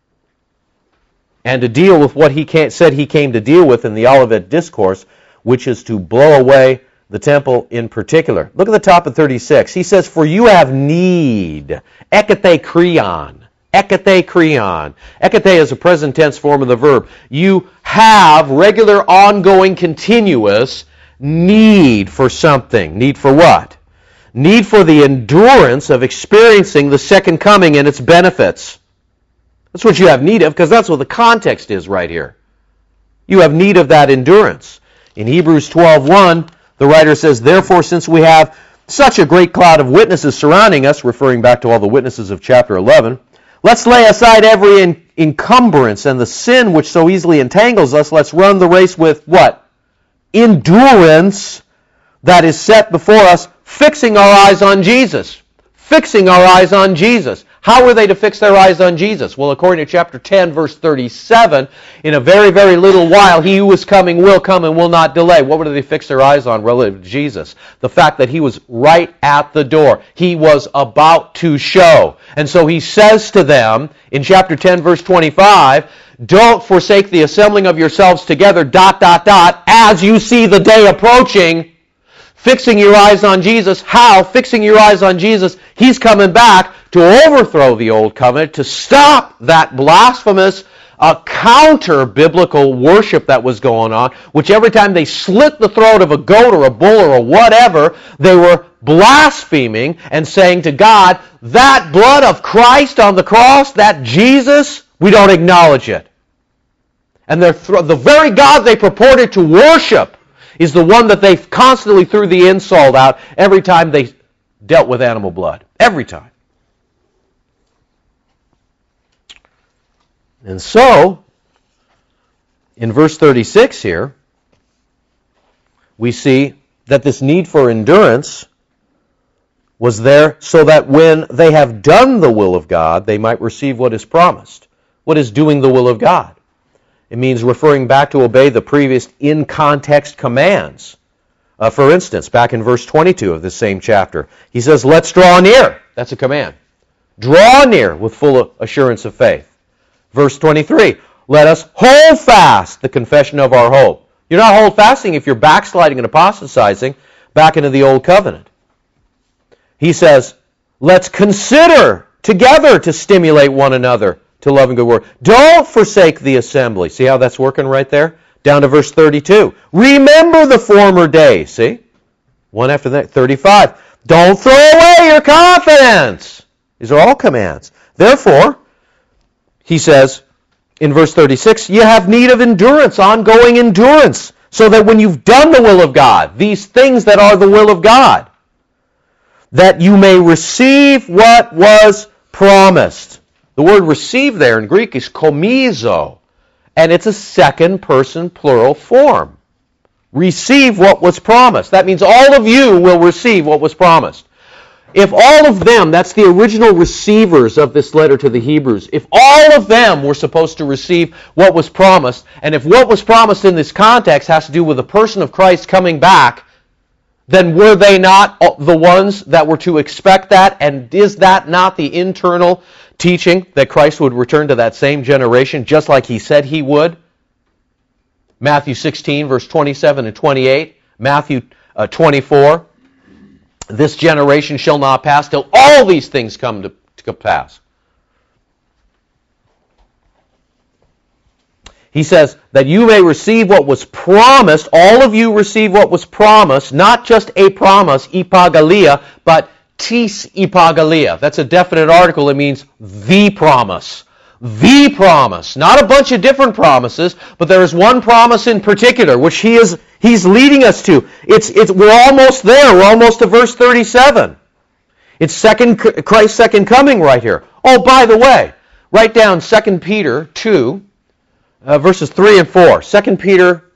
and to deal with what he said he came to deal with in the Olivet Discourse, which is to blow away the temple in particular. Look at the top of thirty-six. He says, for you have need. Ekete krion. Ekete krion. Ekete is a present tense form of the verb. You have regular, ongoing, continuous need for something. Need for what? Need for the endurance of experiencing the second coming and its benefits. That's what you have need of, because that's what the context is right here. You have need of that endurance. In Hebrews twelve one, the writer says, therefore, since we have such a great cloud of witnesses surrounding us, referring back to all the witnesses of chapter eleven, let's lay aside every en- encumbrance and the sin which so easily entangles us. Let's run the race with what? Endurance that is set before us, fixing our eyes on Jesus. Fixing our eyes on Jesus. How were they to fix their eyes on Jesus? Well, according to chapter ten, verse thirty-seven, in a very, very little while, he who is coming will come and will not delay. What were they fix their eyes on relative to Jesus? The fact that he was right at the door. He was about to show. And so he says to them, in chapter ten, verse twenty-five, don't forsake the assembling of yourselves together, dot, dot, dot, as you see the day approaching. Fixing your eyes on Jesus. How? Fixing your eyes on Jesus. He's coming back to overthrow the old covenant, to stop that blasphemous, uh, counter-biblical worship that was going on, which every time they slit the throat of a goat or a bull or a whatever, they were blaspheming and saying to God, that blood of Christ on the cross, that Jesus, we don't acknowledge it. And th- the very God they purported to worship is the one that they constantly threw the insult out every time they dealt with animal blood. Every time. And so, in verse thirty-six here, we see that this need for endurance was there so that when they have done the will of God, they might receive what is promised. What is doing the will of God? It means referring back to obey the previous in-context commands. Uh, for instance, back in verse twenty-two of this same chapter, he says, let's draw near. That's a command. Draw near with full assurance of faith. Verse twenty-three, let us hold fast the confession of our hope. You're not hold fasting if you're backsliding and apostatizing back into the old covenant. He says, let's consider together to stimulate one another to love and good work. Don't forsake the assembly. See how that's working right there? Down to verse thirty-two. Remember the former days. See? One after that. thirty-five. Don't throw away your confidence. These are all commands. Therefore, he says in verse thirty-six, you have need of endurance, ongoing endurance, so that when you've done the will of God, these things that are the will of God, that you may receive what was promised. The word receive there in Greek is komizo, and it's a second person plural form. Receive what was promised. That means all of you will receive what was promised. If all of them, that's the original receivers of this letter to the Hebrews, if all of them were supposed to receive what was promised, and if what was promised in this context has to do with the person of Christ coming back, then were they not the ones that were to expect that? And is that not the internal teaching that Christ would return to that same generation just like he said he would? Matthew sixteen, verse twenty-seven and twenty-eight. Matthew uh, twenty-four. This generation shall not pass till all these things come to, to pass. He says that you may receive what was promised. All of you receive what was promised, not just a promise, ipagalia, but tis ipagalia. That's a definite article. It means the promise. The promise. Not a bunch of different promises, but there is one promise in particular, which he is he's leading us to. It's it's we're almost there. We're almost to verse thirty-seven. It's second Christ's second coming right here. Oh, by the way, write down Second Peter two. Uh, verses three and four. Second Peter,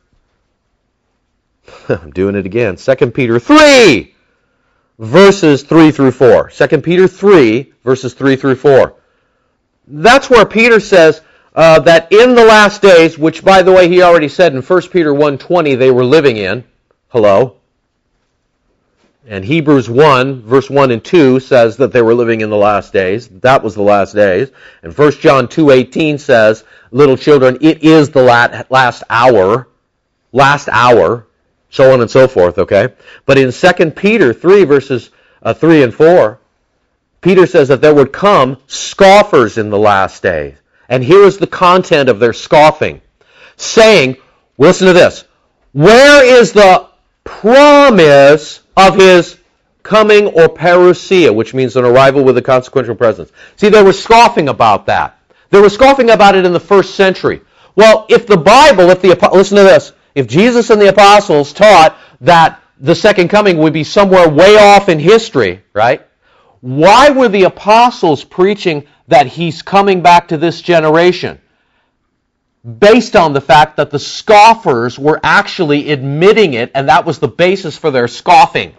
I'm doing it again. Second Peter three, verses three through four. Second Peter three, verses three through four. That's where Peter says uh, that in the last days, which by the way he already said in First Peter one twenty they were living in. Hello. And Hebrews one, verse one and two says that they were living in the last days. That was the last days. And First John two eighteen says, little children, it is the last hour. Last hour. So on and so forth, okay? But in Second Peter three, verses uh, three and four, Peter says that there would come scoffers in the last days. And here is the content of their scoffing. Saying, listen to this, where is the promise of his coming or parousia, which means an arrival with a consequential presence? See, they were scoffing about that. They were scoffing about it in the first century. Well, if the Bible, if the listen to this, if Jesus and the apostles taught that the second coming would be somewhere way off in history, right? Why were the apostles preaching that he's coming back to this generation? Based on the fact that the scoffers were actually admitting it, and that was the basis for their scoffing.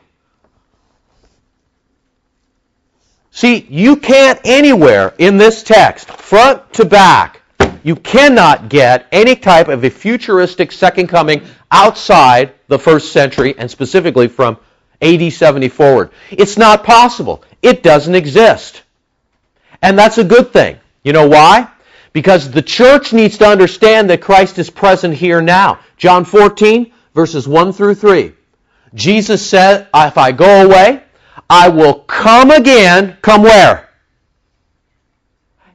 See, you can't anywhere in this text, front to back, you cannot get any type of a futuristic second coming outside the first century, and specifically from A D seventy forward. It's not possible. It doesn't exist. And that's a good thing. You know why? Because the church needs to understand that Christ is present here now. John fourteen, verses one through three. Jesus said, if I go away, I will come again. Come where?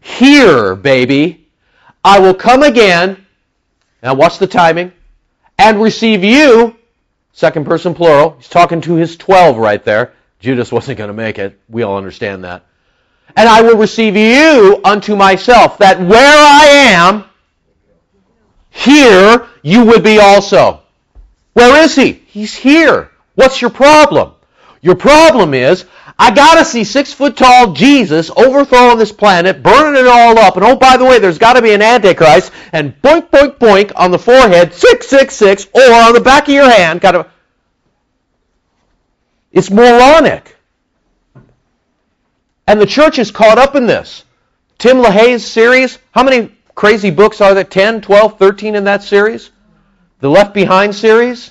Hear, baby, I will come again, now watch the timing, and receive you, second person plural. He's talking to his twelve right there. Judas wasn't going to make it. We all understand that. And I will receive you unto myself, that where I am, here you would be also. Where is he? He's here. What's your problem? Your problem is, I got to see six-foot-tall Jesus overthrowing this planet, burning it all up. And oh, by the way, there's got to be an Antichrist. And boink, boink, boink on the forehead, six six six, or on the back of your hand. Kind of. It's moronic. And the church is caught up in this. Tim LaHaye's series, how many crazy books are there? ten, twelve, thirteen in that series? The Left Behind series?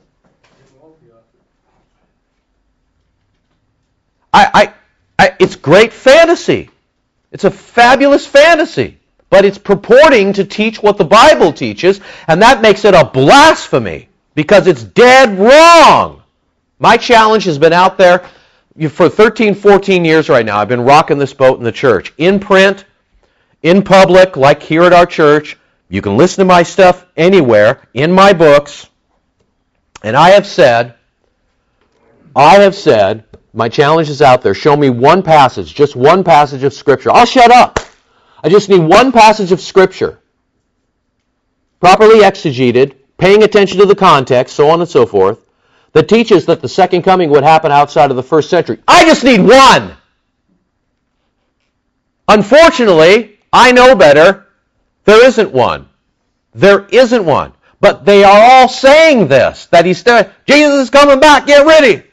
I, I, I, it's great fantasy. It's a fabulous fantasy. But it's purporting to teach what the Bible teaches, and that makes it a blasphemy because it's dead wrong. My challenge has been out there for thirteen, fourteen years right now. I've been rocking this boat in the church. In print, in public, like here at our church. You can listen to my stuff anywhere, in my books. And I have said, I have said, my challenge is out there. Show me one passage, just one passage of Scripture. I'll shut up. I just need one passage of Scripture. Properly exegeted, paying attention to the context, so on and so forth, that teaches that the second coming would happen outside of the first century. I just need one. Unfortunately, I know better. There isn't one. There isn't one. But they are all saying this, that he's still, Jesus is coming back, get ready.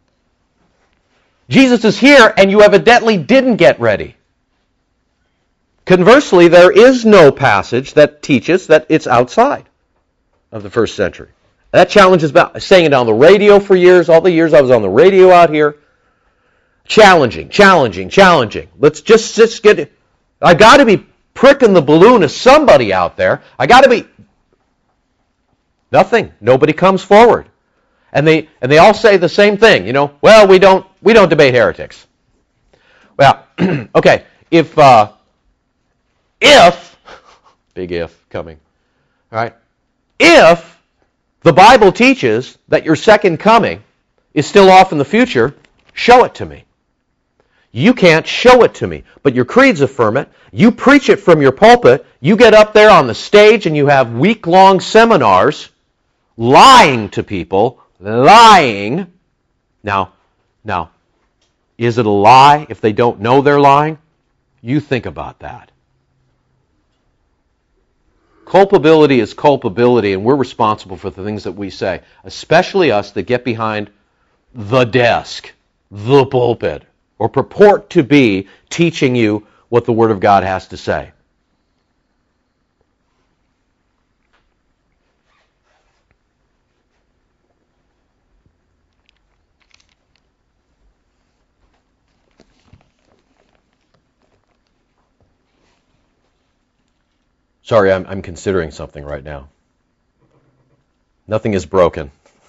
Jesus is here, and you evidently didn't get ready. Conversely, there is no passage that teaches that it's outside of the first century. That challenge is about saying it on the radio for years, all the years I was on the radio out here. Challenging, challenging, challenging. Let's just, just get it. I got to be pricking the balloon of somebody out there. I got to be... Nothing. Nobody comes forward. And they and they all say the same thing, you know, well, we don't we don't debate heretics. Well, okay, if uh, if big if coming. All right. If the Bible teaches that your second coming is still off in the future, show it to me. You can't show it to me, but your creeds affirm it. You preach it from your pulpit. You get up there on the stage and you have week-long seminars lying to people, lying. Now, now, is it a lie if they don't know they're lying? You think about that. Culpability is culpability, and we're responsible for the things that we say, especially us that get behind the desk, the pulpit, or purport to be teaching you what the Word of God has to say. Sorry, I'm, I'm considering something right now. Nothing is broken.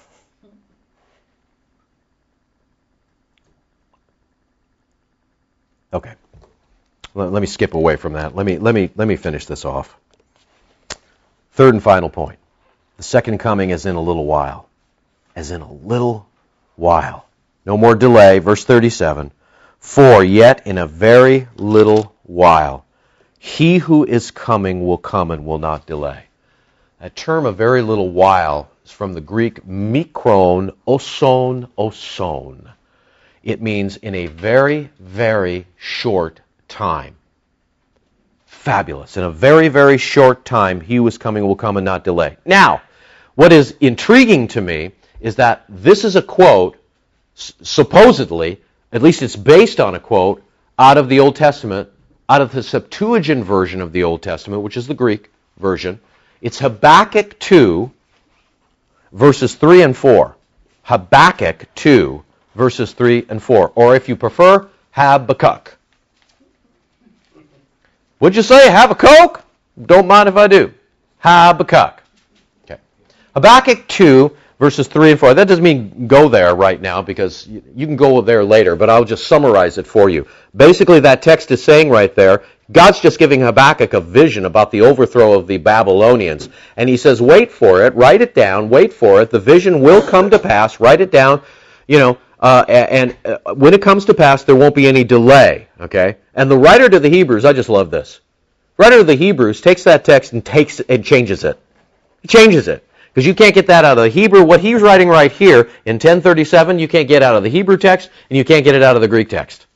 Okay. Let, let me skip away from that. Let me let me let me finish this off. Third and final point. The second coming is in a little while. As in a little while. No more delay. Verse thirty-seven. For yet in a very little while he who is coming will come and will not delay. That term, a very little while, is from the Greek mikron, oson, oson. It means in a very, very short time. Fabulous. In a very, very short time, he who is coming will come and not delay. Now, what is intriguing to me is that this is a quote, supposedly, at least it's based on a quote, out of the Old Testament, out of the Septuagint version of the Old Testament, which is the Greek version. It's Habakkuk two, verses three and four. Habakkuk two, verses three and four. Or if you prefer, Habakkuk. Would you say, have a Coke? Don't mind if I do. Habakkuk. Okay. Habakkuk two, verses three and four. That doesn't mean go there right now, because you can go there later, but I'll just summarize it for you. Basically, that text is saying right there, God's just giving Habakkuk a vision about the overthrow of the Babylonians. And he says, wait for it, write it down, wait for it. The vision will come to pass, write it down, you know, uh, and uh, when it comes to pass, there won't be any delay, okay? And the writer to the Hebrews, I just love this. Writer of the Hebrews takes that text and takes and changes it. He changes it. Because you can't get that out of the Hebrew. What he's writing right here in ten thirty-seven, you can't get out of the Hebrew text, and you can't get it out of the Greek text.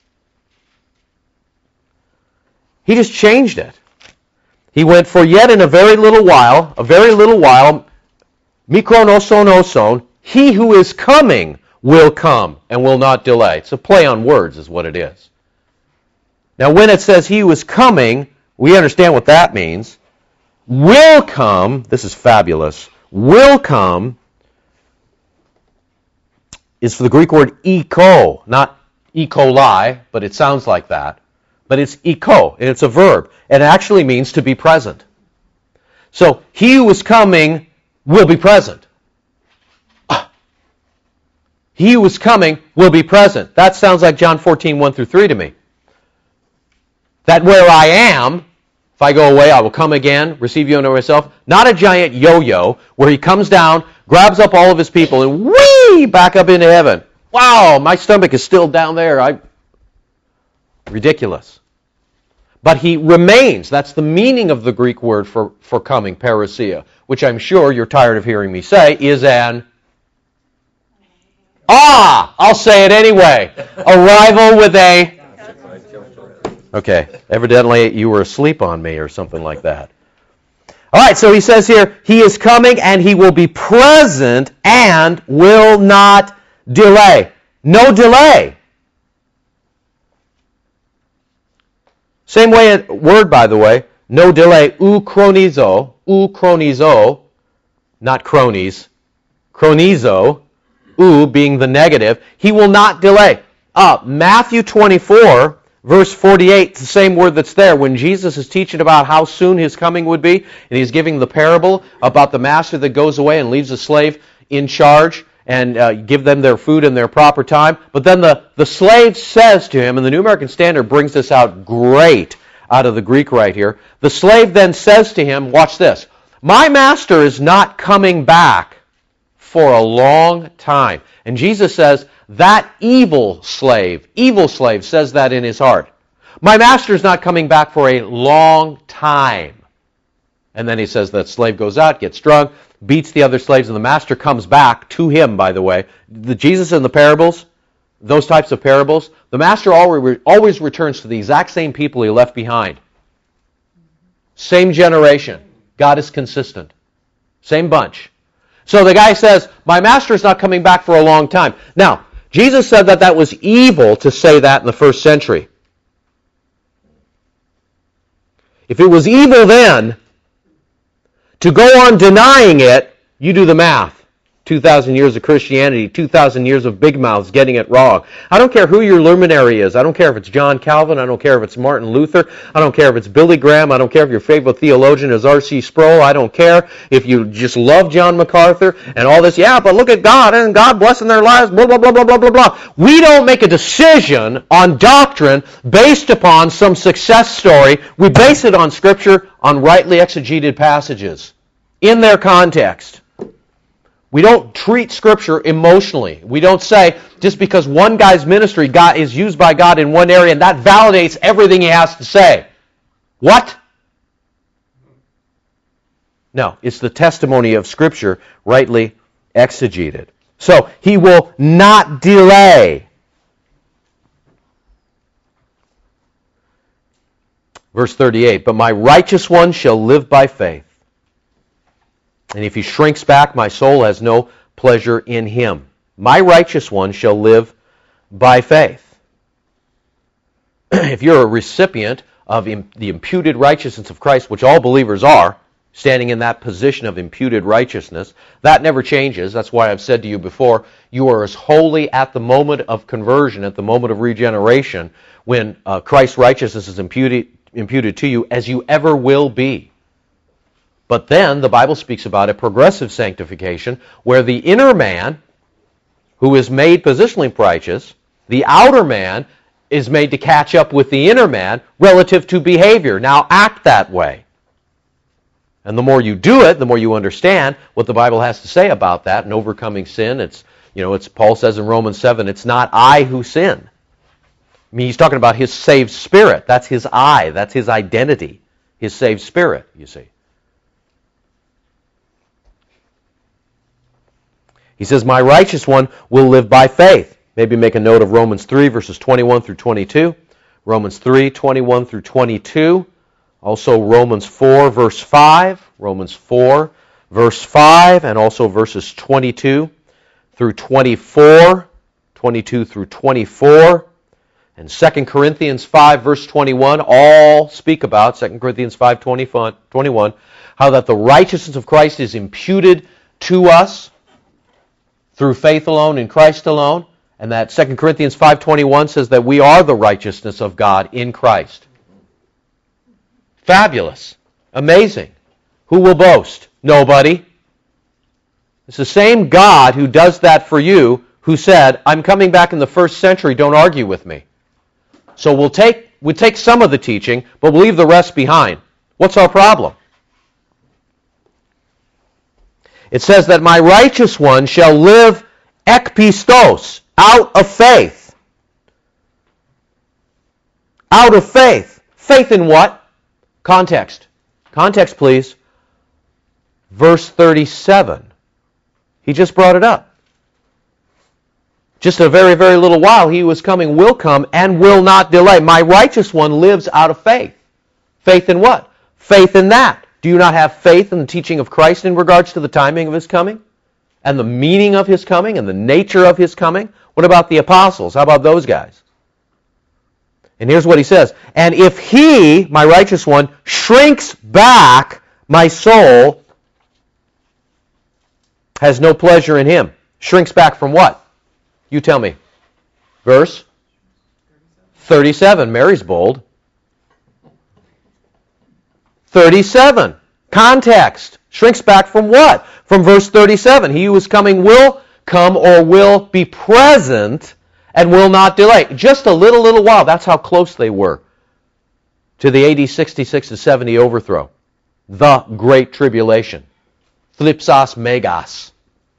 He just changed it. He went, for yet in a very little while, a very little while, mikron oson oson, he who is coming will come and will not delay. It's a play on words is what it is. Now when it says he who is coming, we understand what that means. Will come, this is fabulous, will come is for the Greek word eco, not E. coli, but it sounds like that. But it's eco, and it's a verb. It actually means to be present. So he who is coming will be present. He who is coming will be present. That sounds like John fourteen, one through three to me. That where I am, if I go away, I will come again, receive you unto myself. Not a giant yo-yo where he comes down, grabs up all of his people, and whee, back up into heaven. Wow, my stomach is still down there. I Ridiculous. But he remains. That's the meaning of the Greek word for, for coming, parousia, which I'm sure you're tired of hearing me say, is an Ah! I'll say it anyway. Arrival with a... Okay, evidently you were asleep on me or something like that. All right, so he says here, he is coming and he will be present and will not delay. No delay. Same way, word, by the way, no delay, uchronizo, uchronizo, not cronies, chronizo, u being the negative, he will not delay. Uh, Matthew twenty-four, verse forty-eight, the same word that's there, when Jesus is teaching about how soon his coming would be, and he's giving the parable about the master that goes away and leaves a slave in charge, and uh, give them their food in their proper time. But then the, the slave says to him, and the New American Standard brings this out great out of the Greek right here. The slave then says to him, watch this, my master is not coming back for a long time. And Jesus says, that evil slave, evil slave says that in his heart. My master is not coming back for a long time. And then he says that slave goes out, gets drunk, beats the other slaves, and the master comes back to him, by the way. The Jesus in the parables, those types of parables, the master always, always returns to the exact same people he left behind. Same generation. God is consistent. Same bunch. So the guy says, my master is not coming back for a long time. Now, Jesus said that that was evil to say that in the first century. If it was evil then, to go on denying it, you do the math. two thousand years of Christianity, two thousand years of big mouths getting it wrong. I don't care who your luminary is. I don't care if it's John Calvin. I don't care if it's Martin Luther. I don't care if it's Billy Graham. I don't care if your favorite theologian is R C Sproul. I don't care if you just love John MacArthur and all this. Yeah, but look at God and God blessing their lives, blah, blah, blah, blah, blah, blah, blah. We don't make a decision on doctrine based upon some success story. We base it on Scripture, on rightly exegeted passages in their context. We don't treat Scripture emotionally. We don't say, just because one guy's ministry God is used by God in one area, and that validates everything he has to say. What? No, it's the testimony of Scripture rightly exegeted. So, he will not delay. Verse thirty-eight, but my righteous one shall live by faith. And if he shrinks back, my soul has no pleasure in him. My righteous one shall live by faith. If you're a recipient of the imputed righteousness of Christ, which all believers are, standing in that position of imputed righteousness, that never changes. That's why I've said to you before, you are as holy at the moment of conversion, at the moment of regeneration, when uh, Christ's righteousness is imputed, imputed to you, as you ever will be. But then the Bible speaks about a progressive sanctification where the inner man, who is made positionally righteous, the outer man is made to catch up with the inner man relative to behavior. Now act that way. And the more you do it, the more you understand what the Bible has to say about that and overcoming sin. It's, you know, it's Paul says in Romans seven, it's not I who sin. I mean, he's talking about his saved spirit. That's his I. That's his identity. His saved spirit, you see. He says, my righteous one will live by faith. Maybe make a note of Romans three, verses twenty-one through twenty-two. Romans three, twenty-one through twenty-two. Also Romans four, verse five. Romans four, verse five, and also verses twenty-two through twenty-four. twenty-two through twenty-four. And Second Corinthians five, verse twenty-one, all speak about, Second Corinthians five, twenty-one, how that the righteousness of Christ is imputed to us through faith alone in Christ alone, and that Second Corinthians five twenty-one says that we are the righteousness of God in Christ. Fabulous. Amazing. Who will boast? Nobody. It's the same God who does that for you who said, I'm coming back in the first century, don't argue with me. So we'll take, we'll take some of the teaching, but we'll leave the rest behind. What's our problem? It says that my righteous one shall live ek pistos, out of faith. Out of faith. Faith in what? Context. Context, please. Verse thirty-seven. He just brought it up. Just a very, very little while, he was coming, will come, and will not delay. My righteous one lives out of faith. Faith in what? Faith in that. Do you not have faith in the teaching of Christ in regards to the timing of his coming? And the meaning of his coming? And the nature of his coming? What about the apostles? How about those guys? And here's what he says. And if he, my righteous one, shrinks back, my soul has no pleasure in him. Shrinks back from what? You tell me. Verse thirty-seven. Mary's bold. thirty-seven. Context. Shrinks back from what? From verse thirty-seven. He who is coming will come or will be present and will not delay. Just a little, little while. That's how close they were to the A D sixty-six to seventy overthrow. The Great Tribulation. Thlipsos megas.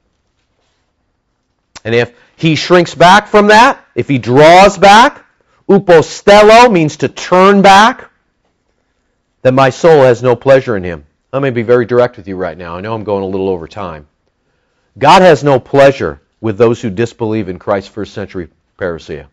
And if he shrinks back from that, if he draws back, upostello means to turn back, then my soul has no pleasure in him. Let me be very direct with you right now. I know I'm going a little over time. God has no pleasure with those who disbelieve in Christ's first century parousia.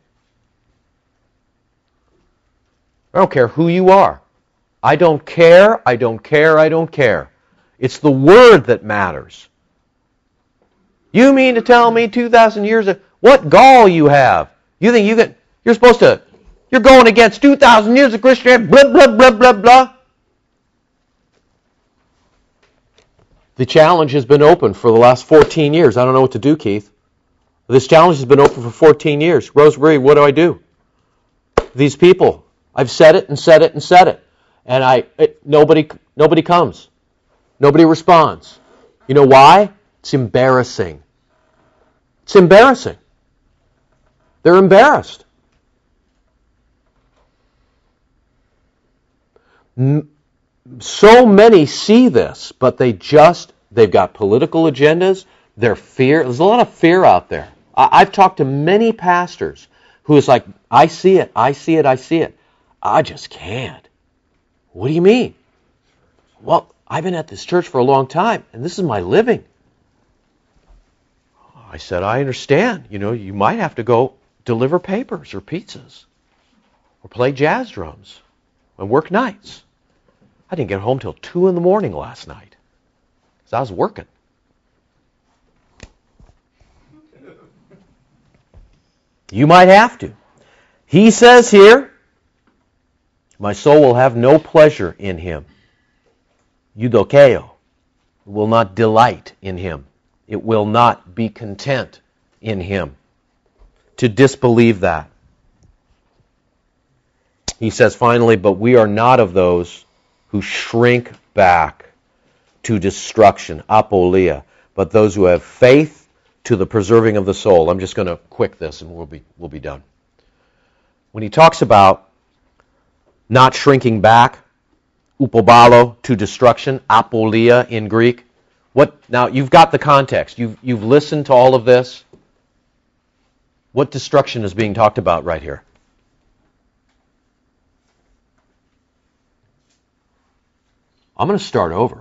I don't care who you are. I don't care, I don't care, I don't care. It's the Word that matters. You mean to tell me two thousand years of what gall you have? You think you can, you're supposed to, you're going against two thousand years of Christianity, blah, blah, blah, blah, blah. The challenge has been open for the last fourteen years. I don't know what to do, Keith. This challenge has been open for fourteen years. Rosemary, what do I do? These people, I've said it and said it and said it. And I, it, nobody, nobody comes. Nobody responds. You know why? It's embarrassing. It's embarrassing. They're embarrassed. So many see this, but they just, they've got political agendas. They're fear. There's a lot of fear out there. I, I've talked to many pastors who is like, I see it, I see it, I see it. I just can't. What do you mean? Well, I've been at this church for a long time, and this is my living. I said, I understand. You know, you might have to go deliver papers or pizzas or play jazz drums and work nights. I didn't get home till two in the morning last night because I was working. You might have to. He says here, my soul will have no pleasure in him. Eudokeo will not delight in him. It will not be content in him. To disbelieve that. He says finally, but we are not of those who shrink back to destruction, apolia, but those who have faith to the preserving of the soul. I'm just going to quick this and we'll be we'll be done. when he talks about not shrinking back, upobalo, to destruction, apolia in Greek. What, now, you've got the context. You've, you've listened to all of this. What destruction is being talked about right here? I'm going to start over.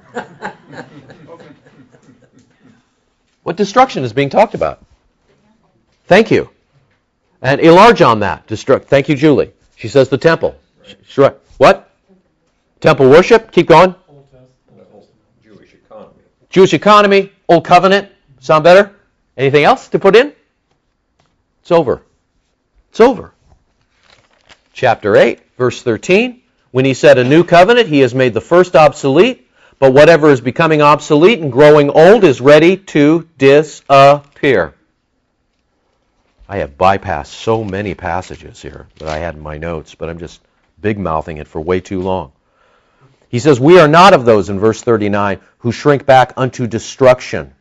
What destruction is being talked about? Thank you. And enlarge on that. Destruct. Thank you, Julie. She says the temple. Sure. What? Temple worship. Keep going. Jewish economy. Jewish economy. Old covenant. Sound better? Anything else to put in? It's over. It's over. Chapter eight, verse thirteen. When he said a new covenant, he has made the first obsolete, but whatever is becoming obsolete and growing old is ready to disappear. I have bypassed so many passages here that I had in my notes, but I'm just big-mouthing it for way too long. He says, we are not of those, in verse thirty-nine, who shrink back unto destruction.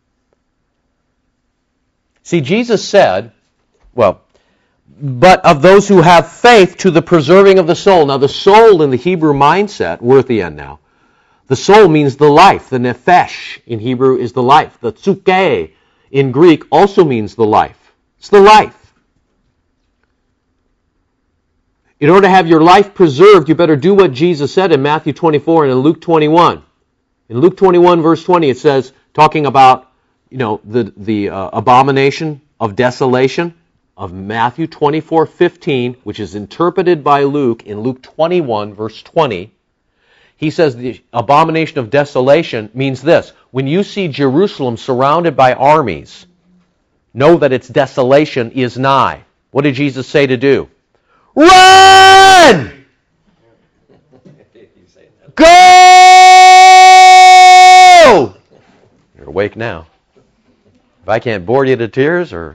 See, Jesus said, well, but of those who have faith to the preserving of the soul. Now, the soul in the Hebrew mindset, we're at the end now. The soul means the life. The nephesh in Hebrew is the life. The tsuke in Greek also means the life. It's the life. In order to have your life preserved, you better do what Jesus said in Matthew twenty-four and in Luke twenty-one. In Luke twenty-one, verse twenty, it says, talking about, you know, the, the uh, abomination of desolation of Matthew twenty-four fifteen, which is interpreted by Luke in Luke twenty-one, verse twenty. He says the abomination of desolation means this. When you see Jerusalem surrounded by armies, know that its desolation is nigh. What did Jesus say to do? Run! Go! You're awake now. If I can't bore you to tears, or...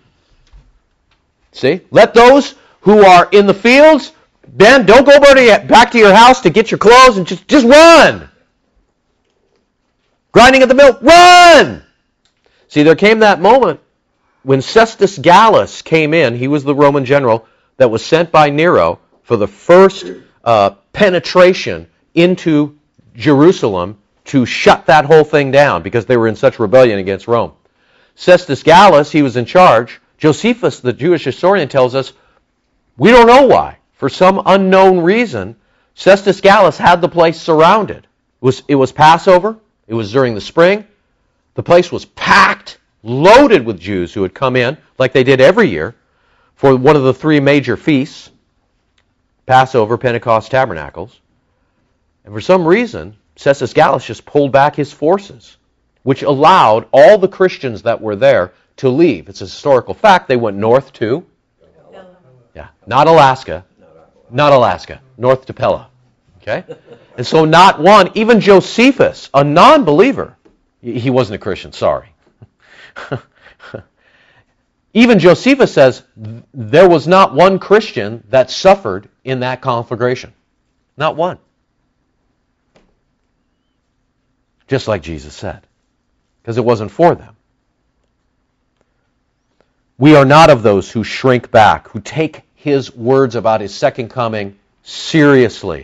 See? Let those who are in the fields, Ben, don't go back to your house to get your clothes and just, just run. Grinding at the mill, run! See, there came that moment when Cestus Gallus came in. He was the Roman general that was sent by Nero for the first uh, penetration into Jerusalem to shut that whole thing down because they were in such rebellion against Rome. Cestus Gallus, he was in charge. Josephus, the Jewish historian, tells us, we don't know why. For some unknown reason, Cestus Gallus had the place surrounded. It was, it was Passover. It was during the spring. The place was packed, loaded with Jews who had come in, like they did every year, for one of the three major feasts, Passover, Pentecost, Tabernacles. And for some reason, Cestus Gallus just pulled back his forces, which allowed all the Christians that were there to leave. It's a historical fact. They went north to, yeah, not Alaska, not Alaska, north to Pella. Okay? And so not one, even Josephus, a non-believer, he wasn't a Christian, sorry. Even Josephus says there was not one Christian that suffered in that conflagration. Not one. Just like Jesus said. Because it wasn't for them. We are not of those who shrink back, who take his words about his second coming seriously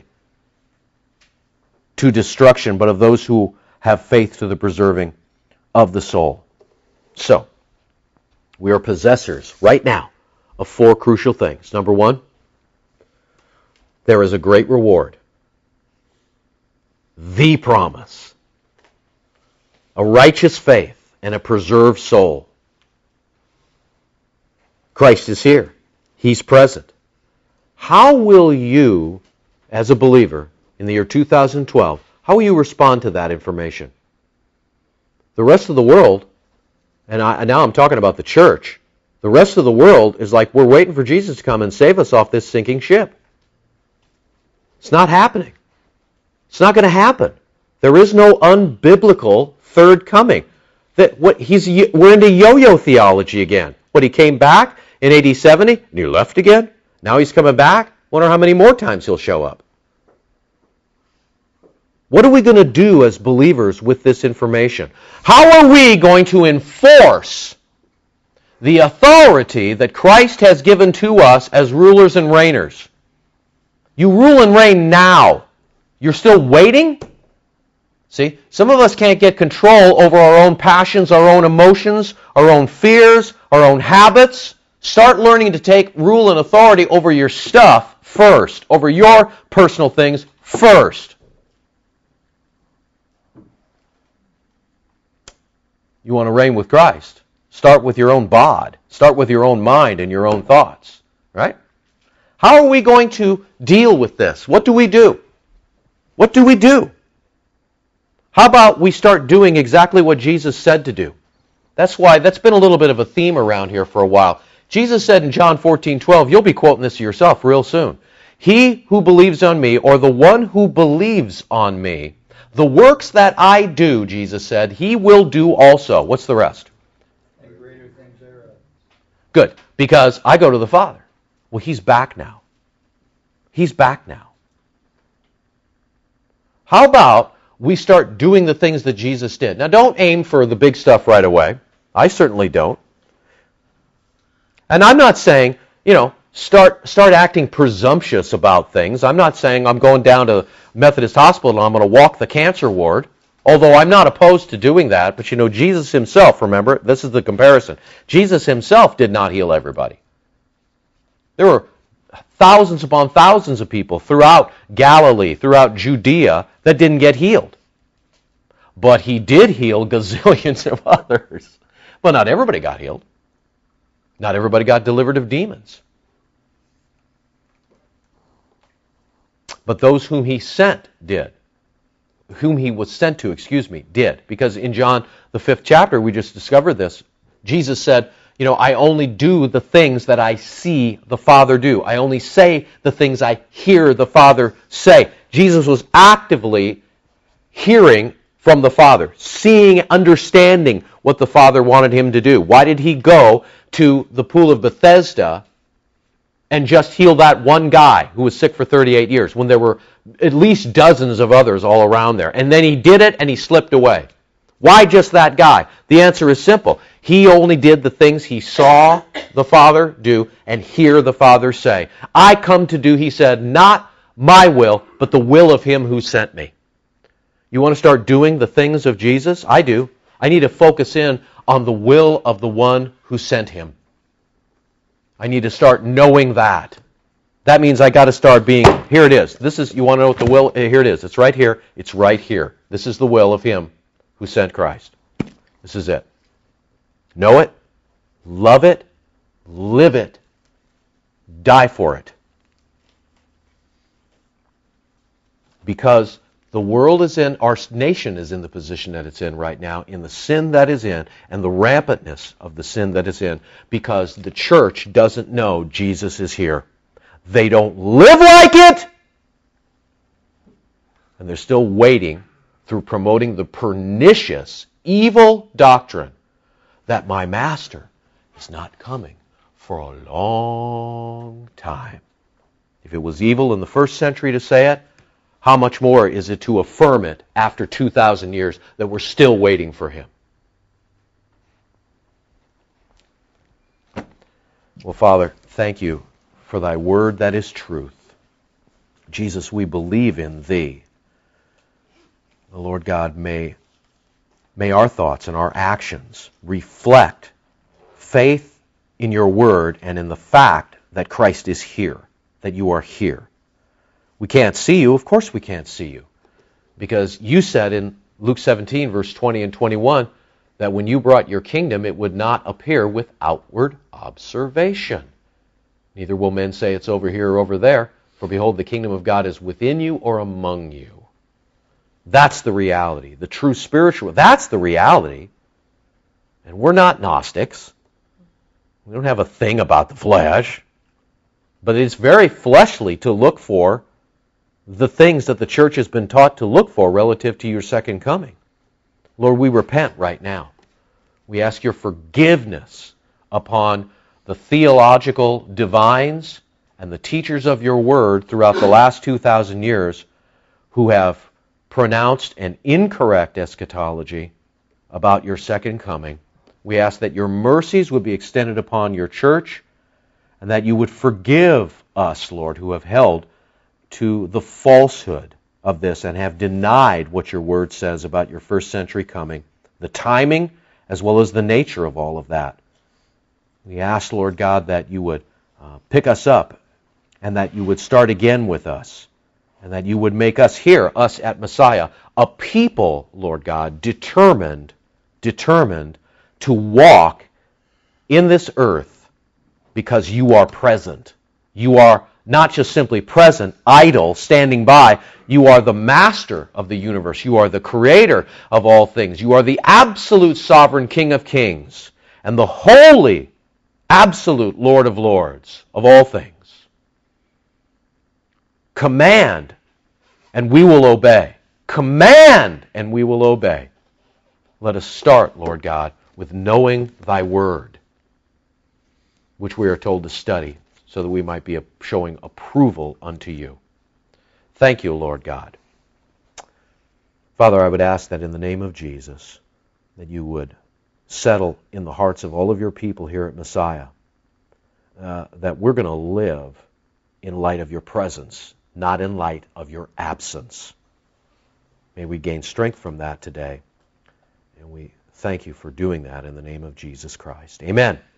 to destruction, but of those who have faith to the preserving of the soul. So, we are possessors right now of four crucial things. Number one, there is a great reward. The promise. A righteous faith and a preserved soul. Christ is here. He's present. How will you, as a believer, in the year two thousand twelve, how will you respond to that information? The rest of the world, and I, now I'm talking about the church, the rest of the world is like, we're waiting for Jesus to come and save us off this sinking ship. It's not happening. It's not going to happen. There is no unbiblical third coming. That what he's we're into yo-yo theology again. What, he came back in A D seventy and he left again? Now he's coming back? Wonder how many more times he'll show up. What are we going to do as believers with this information? How are we going to enforce the authority that Christ has given to us as rulers and reigners. You rule and reign now. You're still waiting? See, some of us can't get control over our own passions, our own emotions, our own fears, our own habits. Start learning to take rule and authority over your stuff first, over your personal things first. You want to reign with Christ. Start with your own bod. Start with your own mind and your own thoughts. Right? How are we going to deal with this? What do we do? What do we do? How about we start doing exactly what Jesus said to do? That's why, that's been a little bit of a theme around here for a while. Jesus said in John fourteen twelve, you'll be quoting this yourself real soon. He who believes on me, or the one who believes on me, the works that I do, Jesus said, he will do also. What's the rest? And greater things thereof. Good, because I go to the Father. Well, he's back now. He's back now. How about we start doing the things that Jesus did? Now, don't aim for the big stuff right away. I certainly don't. And I'm not saying, you know, start start acting presumptuous about things. I'm not saying I'm going down to Methodist Hospital and I'm going to walk the cancer ward, although I'm not opposed to doing that. But, you know, Jesus himself, remember, this is the comparison. Jesus himself did not heal everybody. There were thousands upon thousands of people throughout Galilee, throughout Judea, that didn't get healed. But he did heal gazillions of others. But not everybody got healed. Not everybody got delivered of demons. But those whom he sent did. Whom he was sent to, excuse me, did. Because in John, the fifth chapter, we just discovered this. Jesus said, you know, I only do the things that I see the Father do. I only say the things I hear the Father say. Jesus was actively hearing from the Father, seeing, understanding what the Father wanted him to do. Why did he go to the pool of Bethesda and just heal that one guy who was sick for thirty-eight years when there were at least dozens of others all around there? And then he did it and he slipped away. Why just that guy? The answer is simple. He only did the things he saw the Father do and hear the Father say. I come to do, he said, not my will, but the will of him who sent me. You want to start doing the things of Jesus? I do. I need to focus in on the will of the one who sent him. I need to start knowing that. That means I got to start being, here it is. This is, you want to know what the will, here it is. It's right here. It's right here. This is the will of him who sent Christ. This is it. Know it, love it, live it, die for it. Because the world is in, our nation is in the position that it's in right now, in the sin that is in, and the rampantness of the sin that is in, because the church doesn't know Jesus is here. They don't live like it, and they're still waiting through promoting the pernicious, evil doctrine that my master is not coming for a long time. If it was evil in the first century to say it, how much more is it to affirm it after two thousand years that we're still waiting for him? Well, Father, thank you for thy word that is truth. Jesus, we believe in thee. The Lord God, may, may our thoughts and our actions reflect faith in your word and in the fact that Christ is here, that you are here. We can't see you. Of course we can't see you. Because you said in Luke seventeen, verse twenty and twenty-one, that when you brought your kingdom, it would not appear with outward observation. Neither will men say it's over here or over there, for behold, the kingdom of God is within you or among you. That's the reality. The true spiritual, that's the reality. And we're not Gnostics. We don't have a thing about the flesh. But it's very fleshly to look for the things that the church has been taught to look for relative to your second coming. Lord, we repent right now. We ask your forgiveness upon the theological divines and the teachers of your word throughout the last two thousand years who have pronounced an incorrect eschatology about your second coming. We ask that your mercies would be extended upon your church, and that you would forgive us, Lord, who have held to the falsehood of this and have denied what your word says about your first century coming, the timing as well as the nature of all of that. We ask, Lord God, that you would uh, pick us up and that you would start again with us, and that you would make us here, us at Messiah, a people, Lord God, determined, determined to walk in this earth because you are present. You are not just simply present, idle, standing by. You are the master of the universe. You are the creator of all things. You are the absolute sovereign King of kings and the holy, absolute Lord of lords of all things. Command, and we will obey. Command, and we will obey. Let us start, Lord God, with knowing thy word, which we are told to study, so that we might be showing approval unto you. Thank you, Lord God. Father, I would ask that in the name of Jesus, that you would settle in the hearts of all of your people here at Messiah, uh, that we're going to live in light of your presence, not in light of your absence. May we gain strength from that today, and we thank you for doing that in the name of Jesus Christ. Amen.